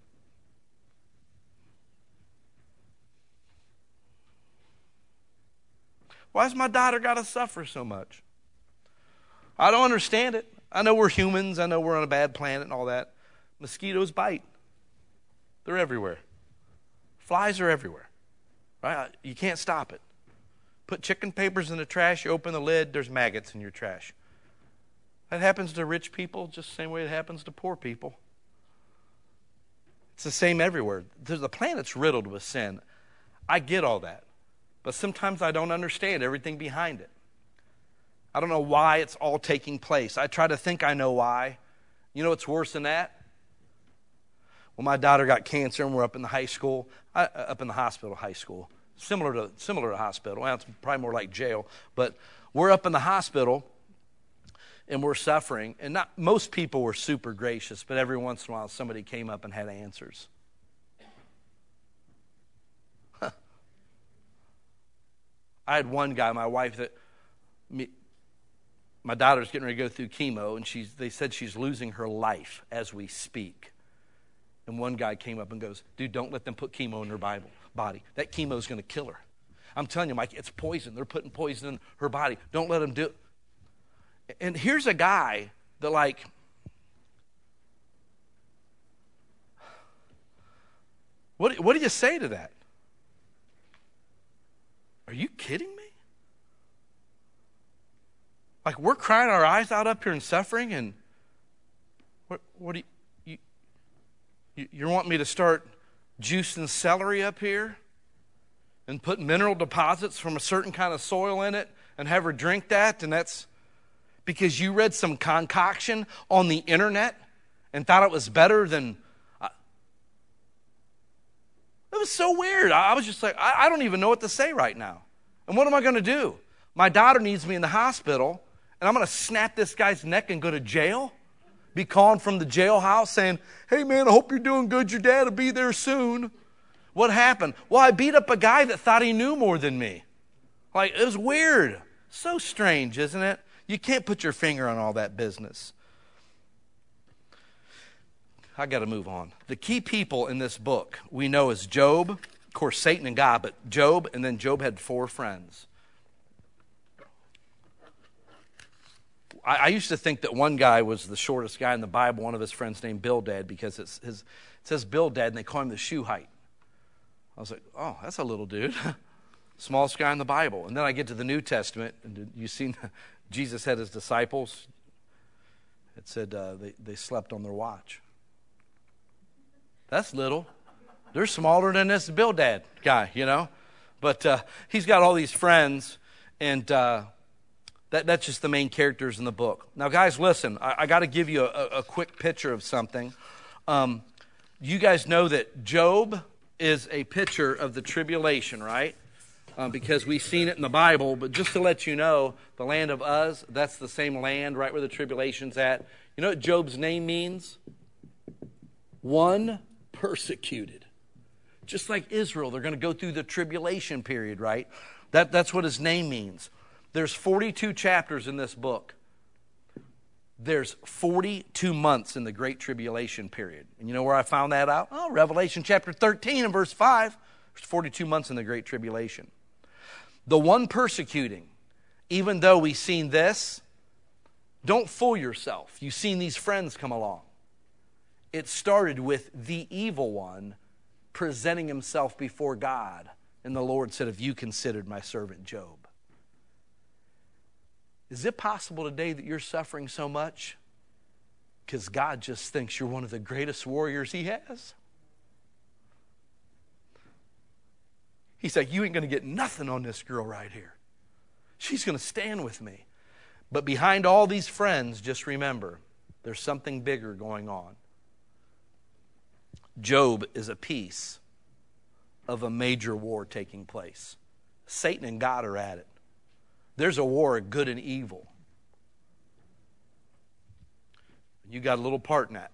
Why has my daughter got to suffer so much? I don't understand it. I know we're humans. I know we're on a bad planet and all that. Mosquitoes bite. They're everywhere. Flies are everywhere. Right? You can't stop it. Put chicken papers in the trash, you open the lid, there's maggots in your trash. That happens to rich people just the same way it happens to poor people. It's the same everywhere. The planet's riddled with sin. I get all that. But sometimes I don't understand everything behind it. I don't know why it's all taking place. I try to think I know why. You know what's worse than that? When my daughter got cancer and we're up in the hospital, high school, similar to hospital. Well, it's probably more like jail, but we're up in the hospital and we're suffering. And not most people were super gracious, but every once in a while somebody came up and had answers. Huh. I had one guy, my wife, my daughter's getting ready to go through chemo, and they said she's losing her life as we speak. And one guy came up and goes, dude, don't let them put chemo in her body. That chemo is going to kill her. I'm telling you, Mike, it's poison. They're putting poison in her body. Don't let them do it. And here's a guy that what do you say to that? Are you kidding me? Like, we're crying our eyes out up here in suffering, and what do you want me to start juicing celery up here and put mineral deposits from a certain kind of soil in it and have her drink that? And that's because you read some concoction on the internet and thought it was better than... It was so weird. I was just like, I don't even know what to say right now. And what am I going to do? My daughter needs me in the hospital, and I'm going to snap this guy's neck and go to jail? Be calling from the jailhouse saying, hey man, I hope you're doing good. Your dad will be there soon. What happened? Well, I beat up a guy that thought he knew more than me. Like, it was weird. So strange, isn't it? You can't put your finger on all that business. I got to move on. The key people in this book we know is Job, of course Satan and God, but Job, and then Job had 4 friends. I used to think that one guy was the shortest guy in the Bible, one of his friends named Bildad, because it says Bildad and they call him the Shuhite. I was like, oh, that's a little dude. Smallest guy in the Bible. And then I get to the New Testament, and you seen Jesus had his disciples. It said they slept on their watch. That's little. They're smaller than this Bildad guy, you know. But he's got all these friends, and that's just the main characters in the book. Now, guys, listen. I got to give you a quick picture of something. You guys know that Job is a picture of the tribulation, right? Because we've seen it in the Bible. But just to let you know, the land of Uz, that's the same land right where the tribulation's at. You know what Job's name means? One persecuted. Just like Israel, they're going to go through the tribulation period, right? That's what his name means. There's 42 chapters in this book. There's 42 months in the Great Tribulation period. And you know where I found that out? Oh, Revelation chapter 13 and verse 5. There's 42 months in the Great Tribulation. The one persecuting, even though we've seen this, don't fool yourself. You've seen these friends come along. It started with the evil one presenting himself before God. And the Lord said, have you considered my servant Job? Is it possible today that you're suffering so much because God just thinks you're one of the greatest warriors he has? He's like, you ain't going to get nothing on this girl right here. She's going to stand with me. But behind all these friends, just remember, there's something bigger going on. Job is a piece of a major war taking place. Satan and God are at it. There's a war of good and evil. You got a little part in that.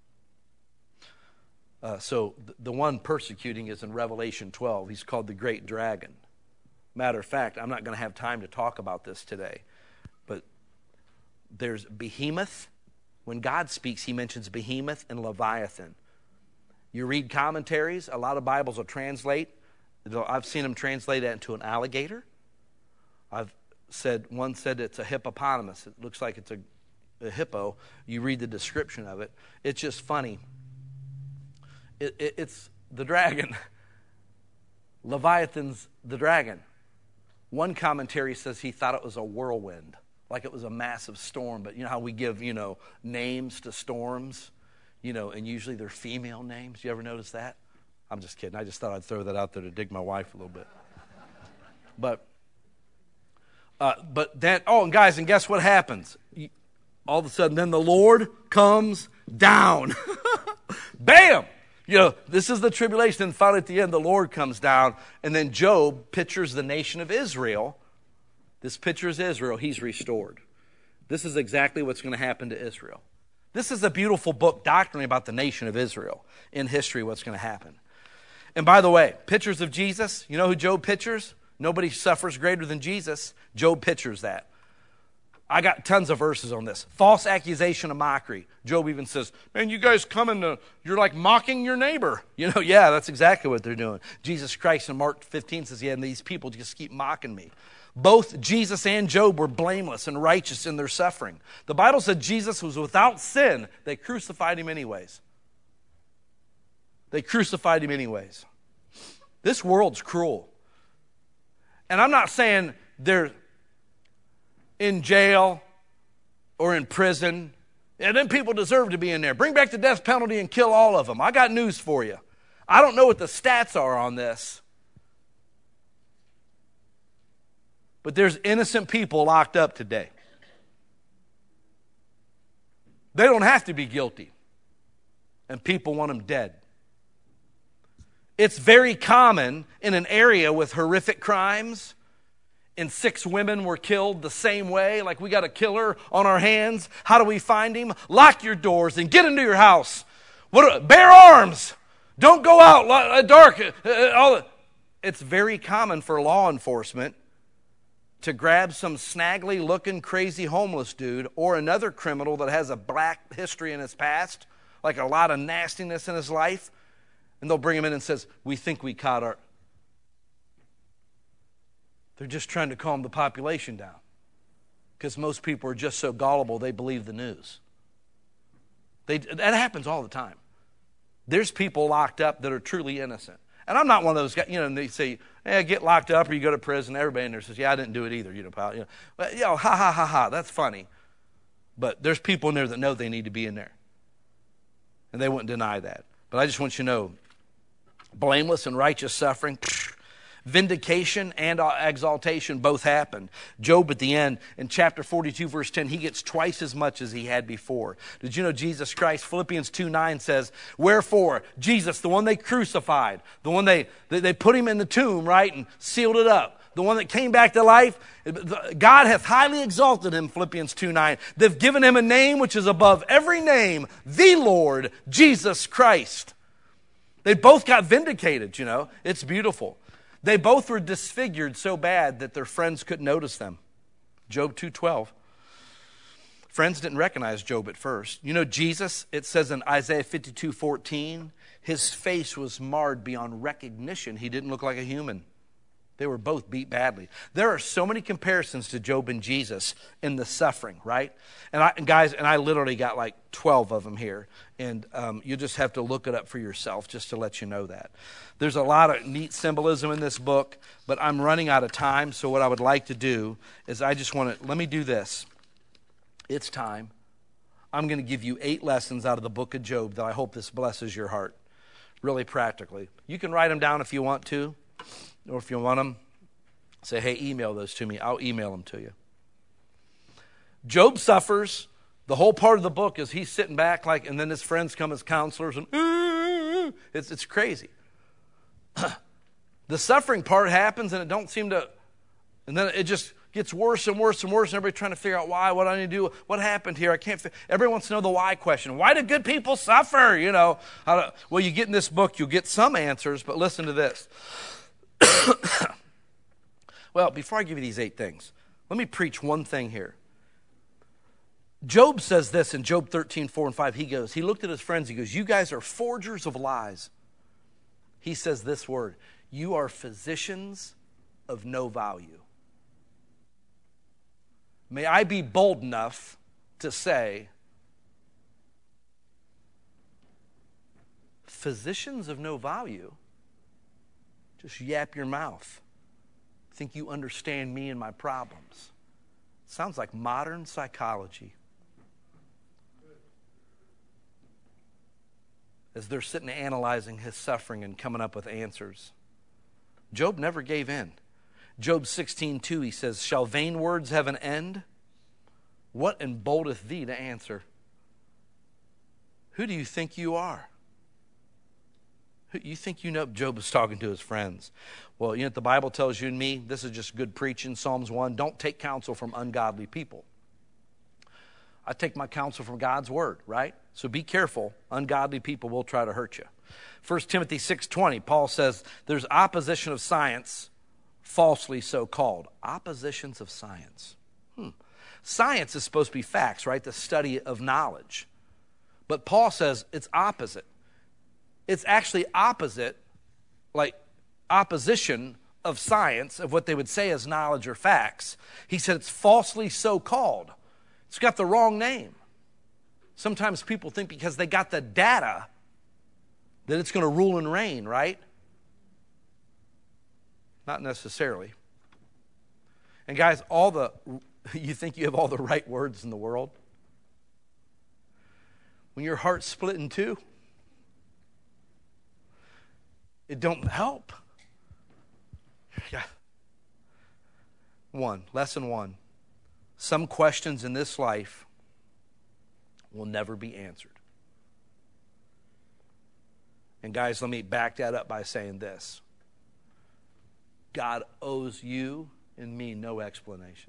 So the one persecuting is in Revelation 12. He's called the Great Dragon. Matter of fact, I'm not going to have time to talk about this today. But there's Behemoth. When God speaks, he mentions Behemoth and Leviathan. You read commentaries, a lot of Bibles will translate. I've seen them translate that into an alligator. One said it's a hippopotamus. It looks like it's a hippo. You read the description of it. It's just funny. It's the dragon. Leviathan's the dragon. One commentary says he thought it was a whirlwind, like it was a massive storm. But you know how we give, names to storms, and usually they're female names. You ever notice that? I'm just kidding. I just thought I'd throw that out there to dig my wife a little bit. But then, and guys, and guess what happens? All of a sudden, then the Lord comes down. Bam! This is the tribulation. And finally, at the end, the Lord comes down. And then Job pictures the nation of Israel. This picture is Israel. He's restored. This is exactly what's going to happen to Israel. This is a beautiful book doctrinally about the nation of Israel. In history, what's going to happen. And by the way, pictures of Jesus. You know who Job pictures? Nobody suffers greater than Jesus. Job pictures that. I got tons of verses on this. False accusation of mockery. Job even says, man, you guys you're like mocking your neighbor. Yeah, that's exactly what they're doing. Jesus Christ in Mark 15 says, yeah, and these people just keep mocking me. Both Jesus and Job were blameless and righteous in their suffering. The Bible said Jesus was without sin. They crucified him anyways. This world's cruel. And I'm not saying they're in jail or in prison, and then people deserve to be in there. Bring back the death penalty and kill all of them. I got news for you. I don't know what the stats are on this, but there's innocent people locked up today. They don't have to be guilty, and people want them dead. It's very common in an area with horrific crimes, and 6 women were killed the same way, like we got a killer on our hands. How do we find him? Lock your doors and get into your house. Bear arms. Don't go out dark. It's very common for law enforcement to grab some snaggly looking crazy homeless dude or another criminal that has a black history in his past, like a lot of nastiness in his life, and they'll bring him in and says, we think we caught our... They're just trying to calm the population down because most people are just so gullible they believe the news. That happens all the time. There's people locked up that are truly innocent. And I'm not one of those guys, and they say, hey, get locked up or you go to prison. Everybody in there says, yeah, I didn't do it either, pal. But, ha, ha, ha, ha, that's funny. But there's people in there that know they need to be in there. And they wouldn't deny that. But I just want you to know, blameless and righteous suffering, vindication and exaltation both happened. Job at the end, in chapter 42, verse 10, he gets twice as much as he had before. Did you know Jesus Christ? Philippians 2:9 says, wherefore, Jesus, the one they crucified, the one they put him in the tomb, right, and sealed it up, the one that came back to life, God hath highly exalted him, Philippians 2:9. They've given him a name which is above every name, the Lord Jesus Christ. They both got vindicated, It's beautiful. They both were disfigured so bad that their friends couldn't notice them. Job 2:12. Friends didn't recognize Job at first. Jesus, it says in Isaiah 52:14, his face was marred beyond recognition. He didn't look like a human. They were both beat badly. There are so many comparisons to Job and Jesus in the suffering, right? And I literally got like 12 of them here. And you just have to look it up for yourself just to let you know that. There's a lot of neat symbolism in this book, but I'm running out of time. So what I would like to do is let me do this. It's time. I'm going to give you 8 lessons out of the book of Job that I hope this blesses your heart, really practically. You can write them down if you want to. Or if you want them, say, hey, email those to me. I'll email them to you. Job suffers. The whole part of the book is he's sitting back and then his friends come as counselors and it's crazy. The suffering part happens and and then it just gets worse and worse and worse and everybody's trying to figure out why, what I need to do, what happened here. Everybody wants to know the why question. Why do good people suffer? Well, you get in this book, you'll get some answers, but listen to this. Well, before I give you these 8 things, let me preach one thing here. Job says this in Job 13:4-5. He looked at his friends, he goes, you guys are forgers of lies. He says this word, you are physicians of no value. May I be bold enough to say, physicians of no value? Just yap your mouth. Think you understand me and my problems. Sounds like modern psychology. As they're sitting analyzing his suffering and coming up with answers. Job never gave in. Job 16:2, he says, shall vain words have an end? What emboldeth thee to answer? Who do you think you are? You think Job was talking to his friends. Well, what the Bible tells you and me, this is just good preaching, Psalms 1, don't take counsel from ungodly people. I take my counsel from God's word, right? So be careful. Ungodly people will try to hurt you. 1 Timothy 6:20, Paul says, there's opposition of science, falsely so called. Oppositions of science. Science is supposed to be facts, right? The study of knowledge. But Paul says it's opposite. It's actually opposite, like opposition of science, of what they would say as knowledge or facts. He said it's falsely so called. It's got the wrong name. Sometimes people think because they got the data that it's going to rule and reign, right? Not necessarily. And guys, you think you have all the right words in the world? When your heart's split in two, it don't help. Yeah. Lesson one. Some questions in this life will never be answered. And guys, let me back that up by saying this. God owes you and me no explanation.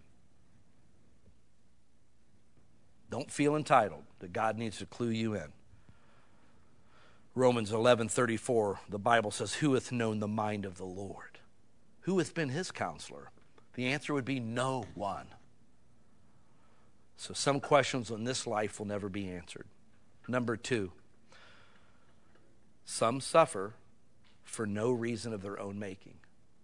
Don't feel entitled that God needs to clue you in. Romans 11:34, the Bible says, who hath known the mind of the Lord? Who hath been his counselor? The answer would be no one. So some questions in this life will never be answered. Number 2, some suffer for no reason of their own making.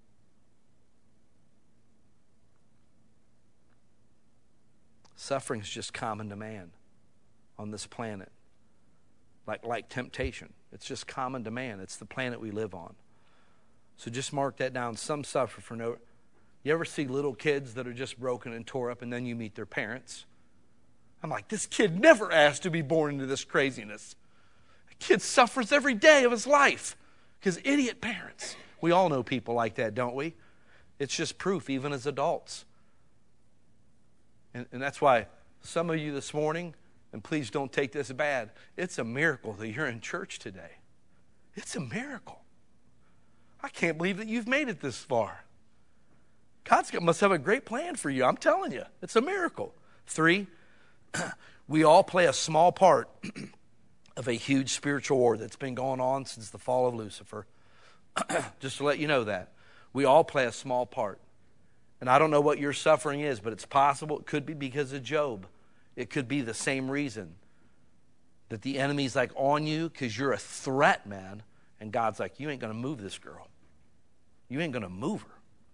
Suffering is just common to man on this planet. Like temptation. It's just common to man. It's the planet we live on. So just mark that down. Some suffer for no... You ever see little kids that are just broken and tore up, and then you meet their parents? I'm like, this kid never asked to be born into this craziness. The kid suffers every day of his life because idiot parents. We all know people like that, don't we? It's just proof, even as adults. And that's why some of you this morning, and please don't take this bad, it's a miracle that you're in church today. It's a miracle. I can't believe that you've made it this far. God must have a great plan for you. I'm telling you, it's a miracle. 3, we all play a small part of a huge spiritual war that's been going on since the fall of Lucifer. Just to let you know that. We all play a small part. And I don't know what your suffering is, but it's possible it could be because of Job. It could be the same reason. That the enemy's like on you because you're a threat, man. And God's like, you ain't going to move this girl. You ain't going to move her.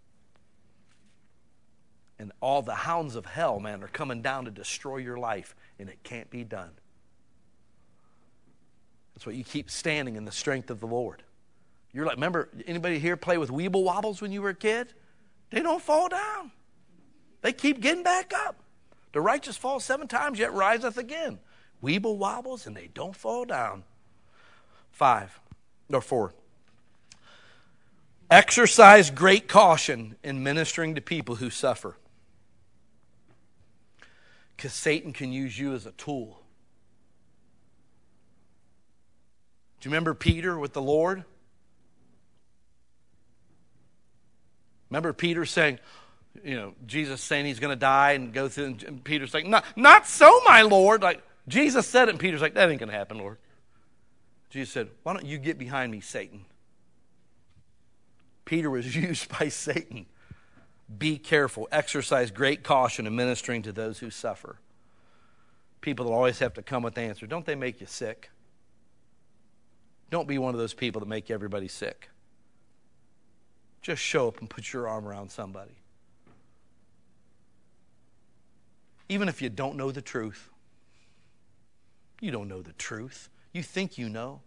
And all the hounds of hell, man, are coming down to destroy your life. And it can't be done. That's why you keep standing in the strength of the Lord. You're like, remember, anybody here play with Weeble Wobbles when you were a kid? They don't fall down. They keep getting back up. The righteous fall 7 times, yet riseth again. Weeble Wobbles, and they don't fall down. 4. Exercise great caution in ministering to people who suffer. Because Satan can use you as a tool. Do you remember Peter with the Lord? Remember Peter saying, Jesus saying he's going to die and go through, and Peter's like, not so, my Lord. Like, Jesus said it, and Peter's like, that ain't going to happen, Lord. Jesus said, why don't you get behind me, Satan? Peter was used by Satan. Be careful. Exercise great caution in ministering to those who suffer. People that always have to come with the answer. Don't they make you sick? Don't be one of those people that make everybody sick. Just show up and put your arm around somebody. Even if you don't know the truth. You don't know the truth. You think you know.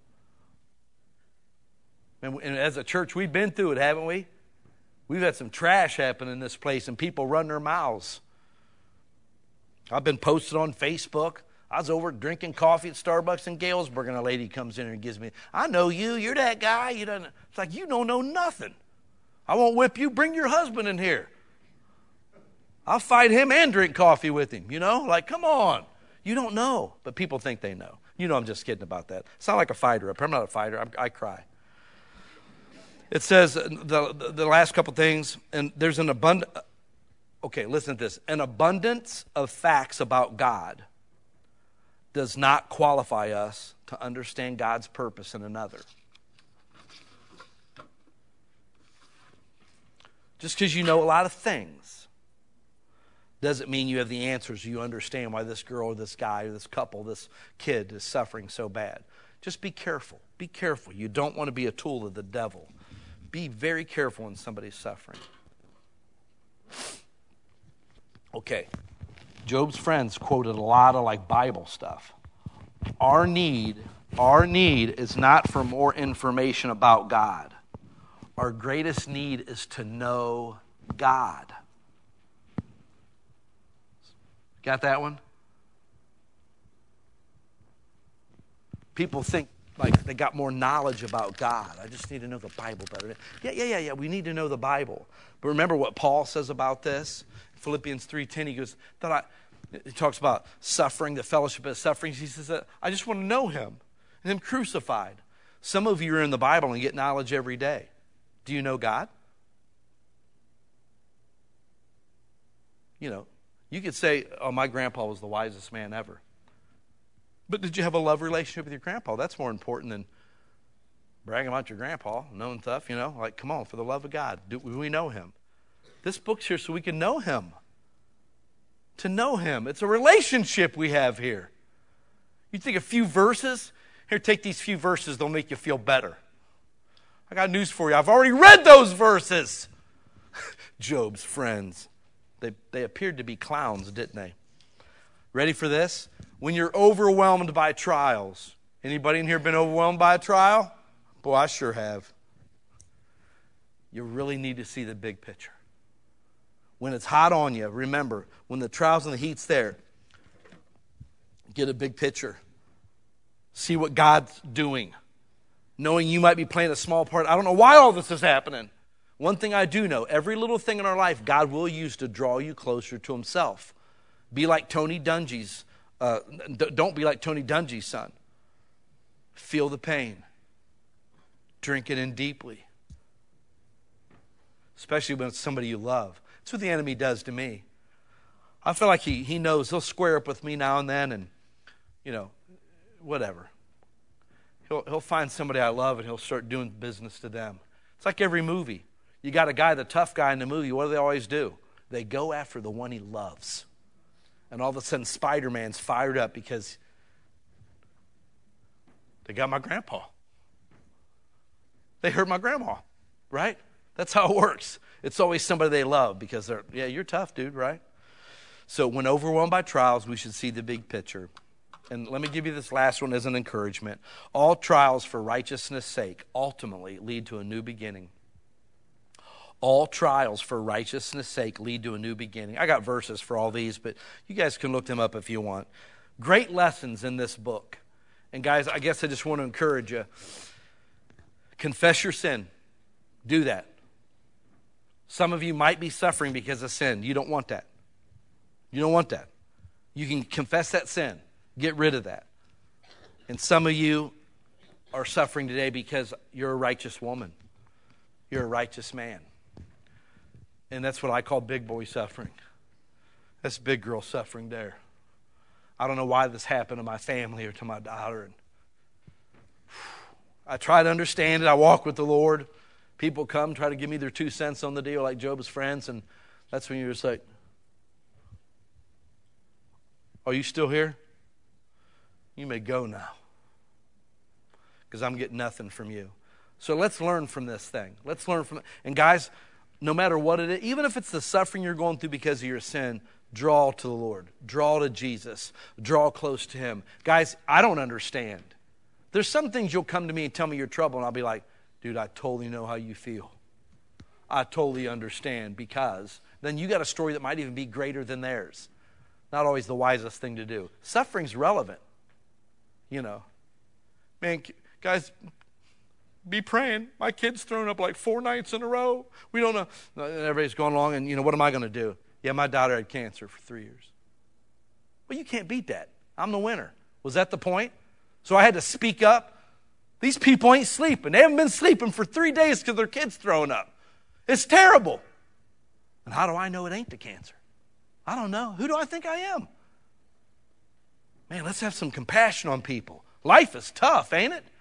And as a church, we've been through it, haven't we? We've had some trash happen in this place, and people run their mouths. I've been posted on Facebook. I was over drinking coffee at Starbucks in Galesburg, and a lady comes in and gives me, I know you. You're that guy. It's like, you don't know nothing. I won't whip you. Bring your husband in here. I'll fight him and drink coffee with him. Like, come on. You don't know, but people think they know. I'm just kidding about that. It's not like a fighter. I'm not a fighter. I cry. It says the last couple things, and there's an abundance. Okay, listen to this. An abundance of facts about God does not qualify us to understand God's purpose in another. Just because you know a lot of things doesn't mean you have the answers. You understand why this girl or this guy or this couple, this kid is suffering so bad. Just be careful. Be careful. You don't want to be a tool of the devil. Be very careful when somebody's suffering. Okay. Job's friends quoted a lot of Bible stuff. Our need is not for more information about God. Our greatest need is to know God. Got that one? People think they got more knowledge about God. I just need to know the Bible better. Yeah. We need to know the Bible. But remember what Paul says about this? Philippians 3:10, he goes, he talks about suffering, the fellowship of sufferings. He says, I just want to know him and him crucified. Some of you are in the Bible and get knowledge every day. Do you know God? You could say, oh, my grandpa was the wisest man ever. But did you have a love relationship with your grandpa? That's more important than bragging about your grandpa, knowing stuff, come on, for the love of God. Do we know him? This book's here so we can know him. To know him. It's a relationship we have here. You think a few verses? Here, take these few verses. They'll make you feel better. I got news for you. I've already read those verses. Job's friends. They appeared to be clowns, didn't they? Ready for this? When you're overwhelmed by trials. Anybody in here been overwhelmed by a trial? Boy, I sure have. You really need to see the big picture. When it's hot on you, remember, when the trials and the heat's there, get a big picture. See what God's doing. Knowing you might be playing a small part. I don't know why all this is happening. One thing I do know, every little thing in our life, God will use to draw you closer to himself. Be like Tony Dungy's. Don't be like Tony Dungy's son. Feel the pain. Drink it in deeply. Especially when it's somebody you love. That's what the enemy does to me. I feel like he knows he'll square up with me now and then and, whatever. He'll find somebody I love and he'll start doing business to them. It's like every movie. You got a guy, the tough guy in the movie, what do they always do? They go after the one he loves. And all of a sudden Spider-Man's fired up because they got my grandpa. They hurt my grandma, right? That's how it works. It's always somebody they love because you're tough, dude, right? So when overwhelmed by trials, we should see the big picture. And let me give you this last one as an encouragement. All trials for righteousness' sake ultimately lead to a new beginning. All trials for righteousness' sake lead to a new beginning. I got verses for all these, but you guys can look them up if you want. Great lessons in this book. And guys, I guess I just want to encourage you. Confess your sin. Do that. Some of you might be suffering because of sin. You don't want that. You don't want that. You can confess that sin. Get rid of that. And some of you are suffering today because you're a righteous woman. You're a righteous man. And that's what I call big boy suffering. That's big girl suffering there. I don't know why this happened to my family or to my daughter. And I try to understand it. I walk with the Lord. People come, try to give me their 2 cents on the deal like Job's friends. And that's when you're just like, are you still here? You may go now. Because I'm getting nothing from you. So let's learn from this thing. Let's learn from it. And guys, no matter what it is, even if it's the suffering you're going through because of your sin, draw to the Lord. Draw to Jesus. Draw close to him. Guys, I don't understand. There's some things you'll come to me and tell me your trouble, and I'll be like, dude, I totally know how you feel. I totally understand, because then you got a story that might even be greater than theirs. Not always the wisest thing to do. Suffering's relevant. Man, guys, be praying. My kid's thrown up like 4 nights in a row. We don't know. And everybody's going along, and what am I going to do? Yeah, my daughter had cancer for 3 years. Well, you can't beat that. I'm the winner. Was that the point? So I had to speak up. These people ain't sleeping. They haven't been sleeping for 3 days because their kid's throwing up. It's terrible. And how do I know it ain't the cancer? I don't know. Who do I think I am? Man, let's have some compassion on people. Life is tough, ain't it?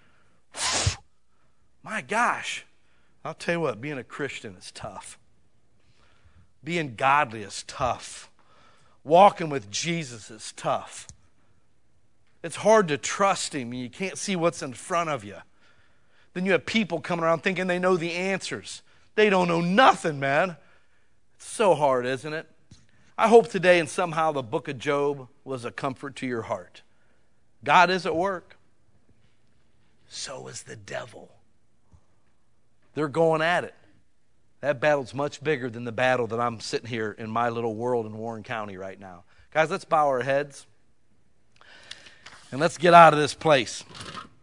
My gosh. I'll tell you what, being a Christian is tough. Being godly is tough. Walking with Jesus is tough. It's hard to trust him and you can't see what's in front of you. Then you have people coming around thinking they know the answers. They don't know nothing, man. It's so hard, isn't it? I hope today and somehow the book of Job was a comfort to your heart. God is at work. So is the devil. They're going at it. That battle's much bigger than the battle that I'm sitting here in my little world in Warren County right now. Guys, let's bow our heads. And let's get out of this place.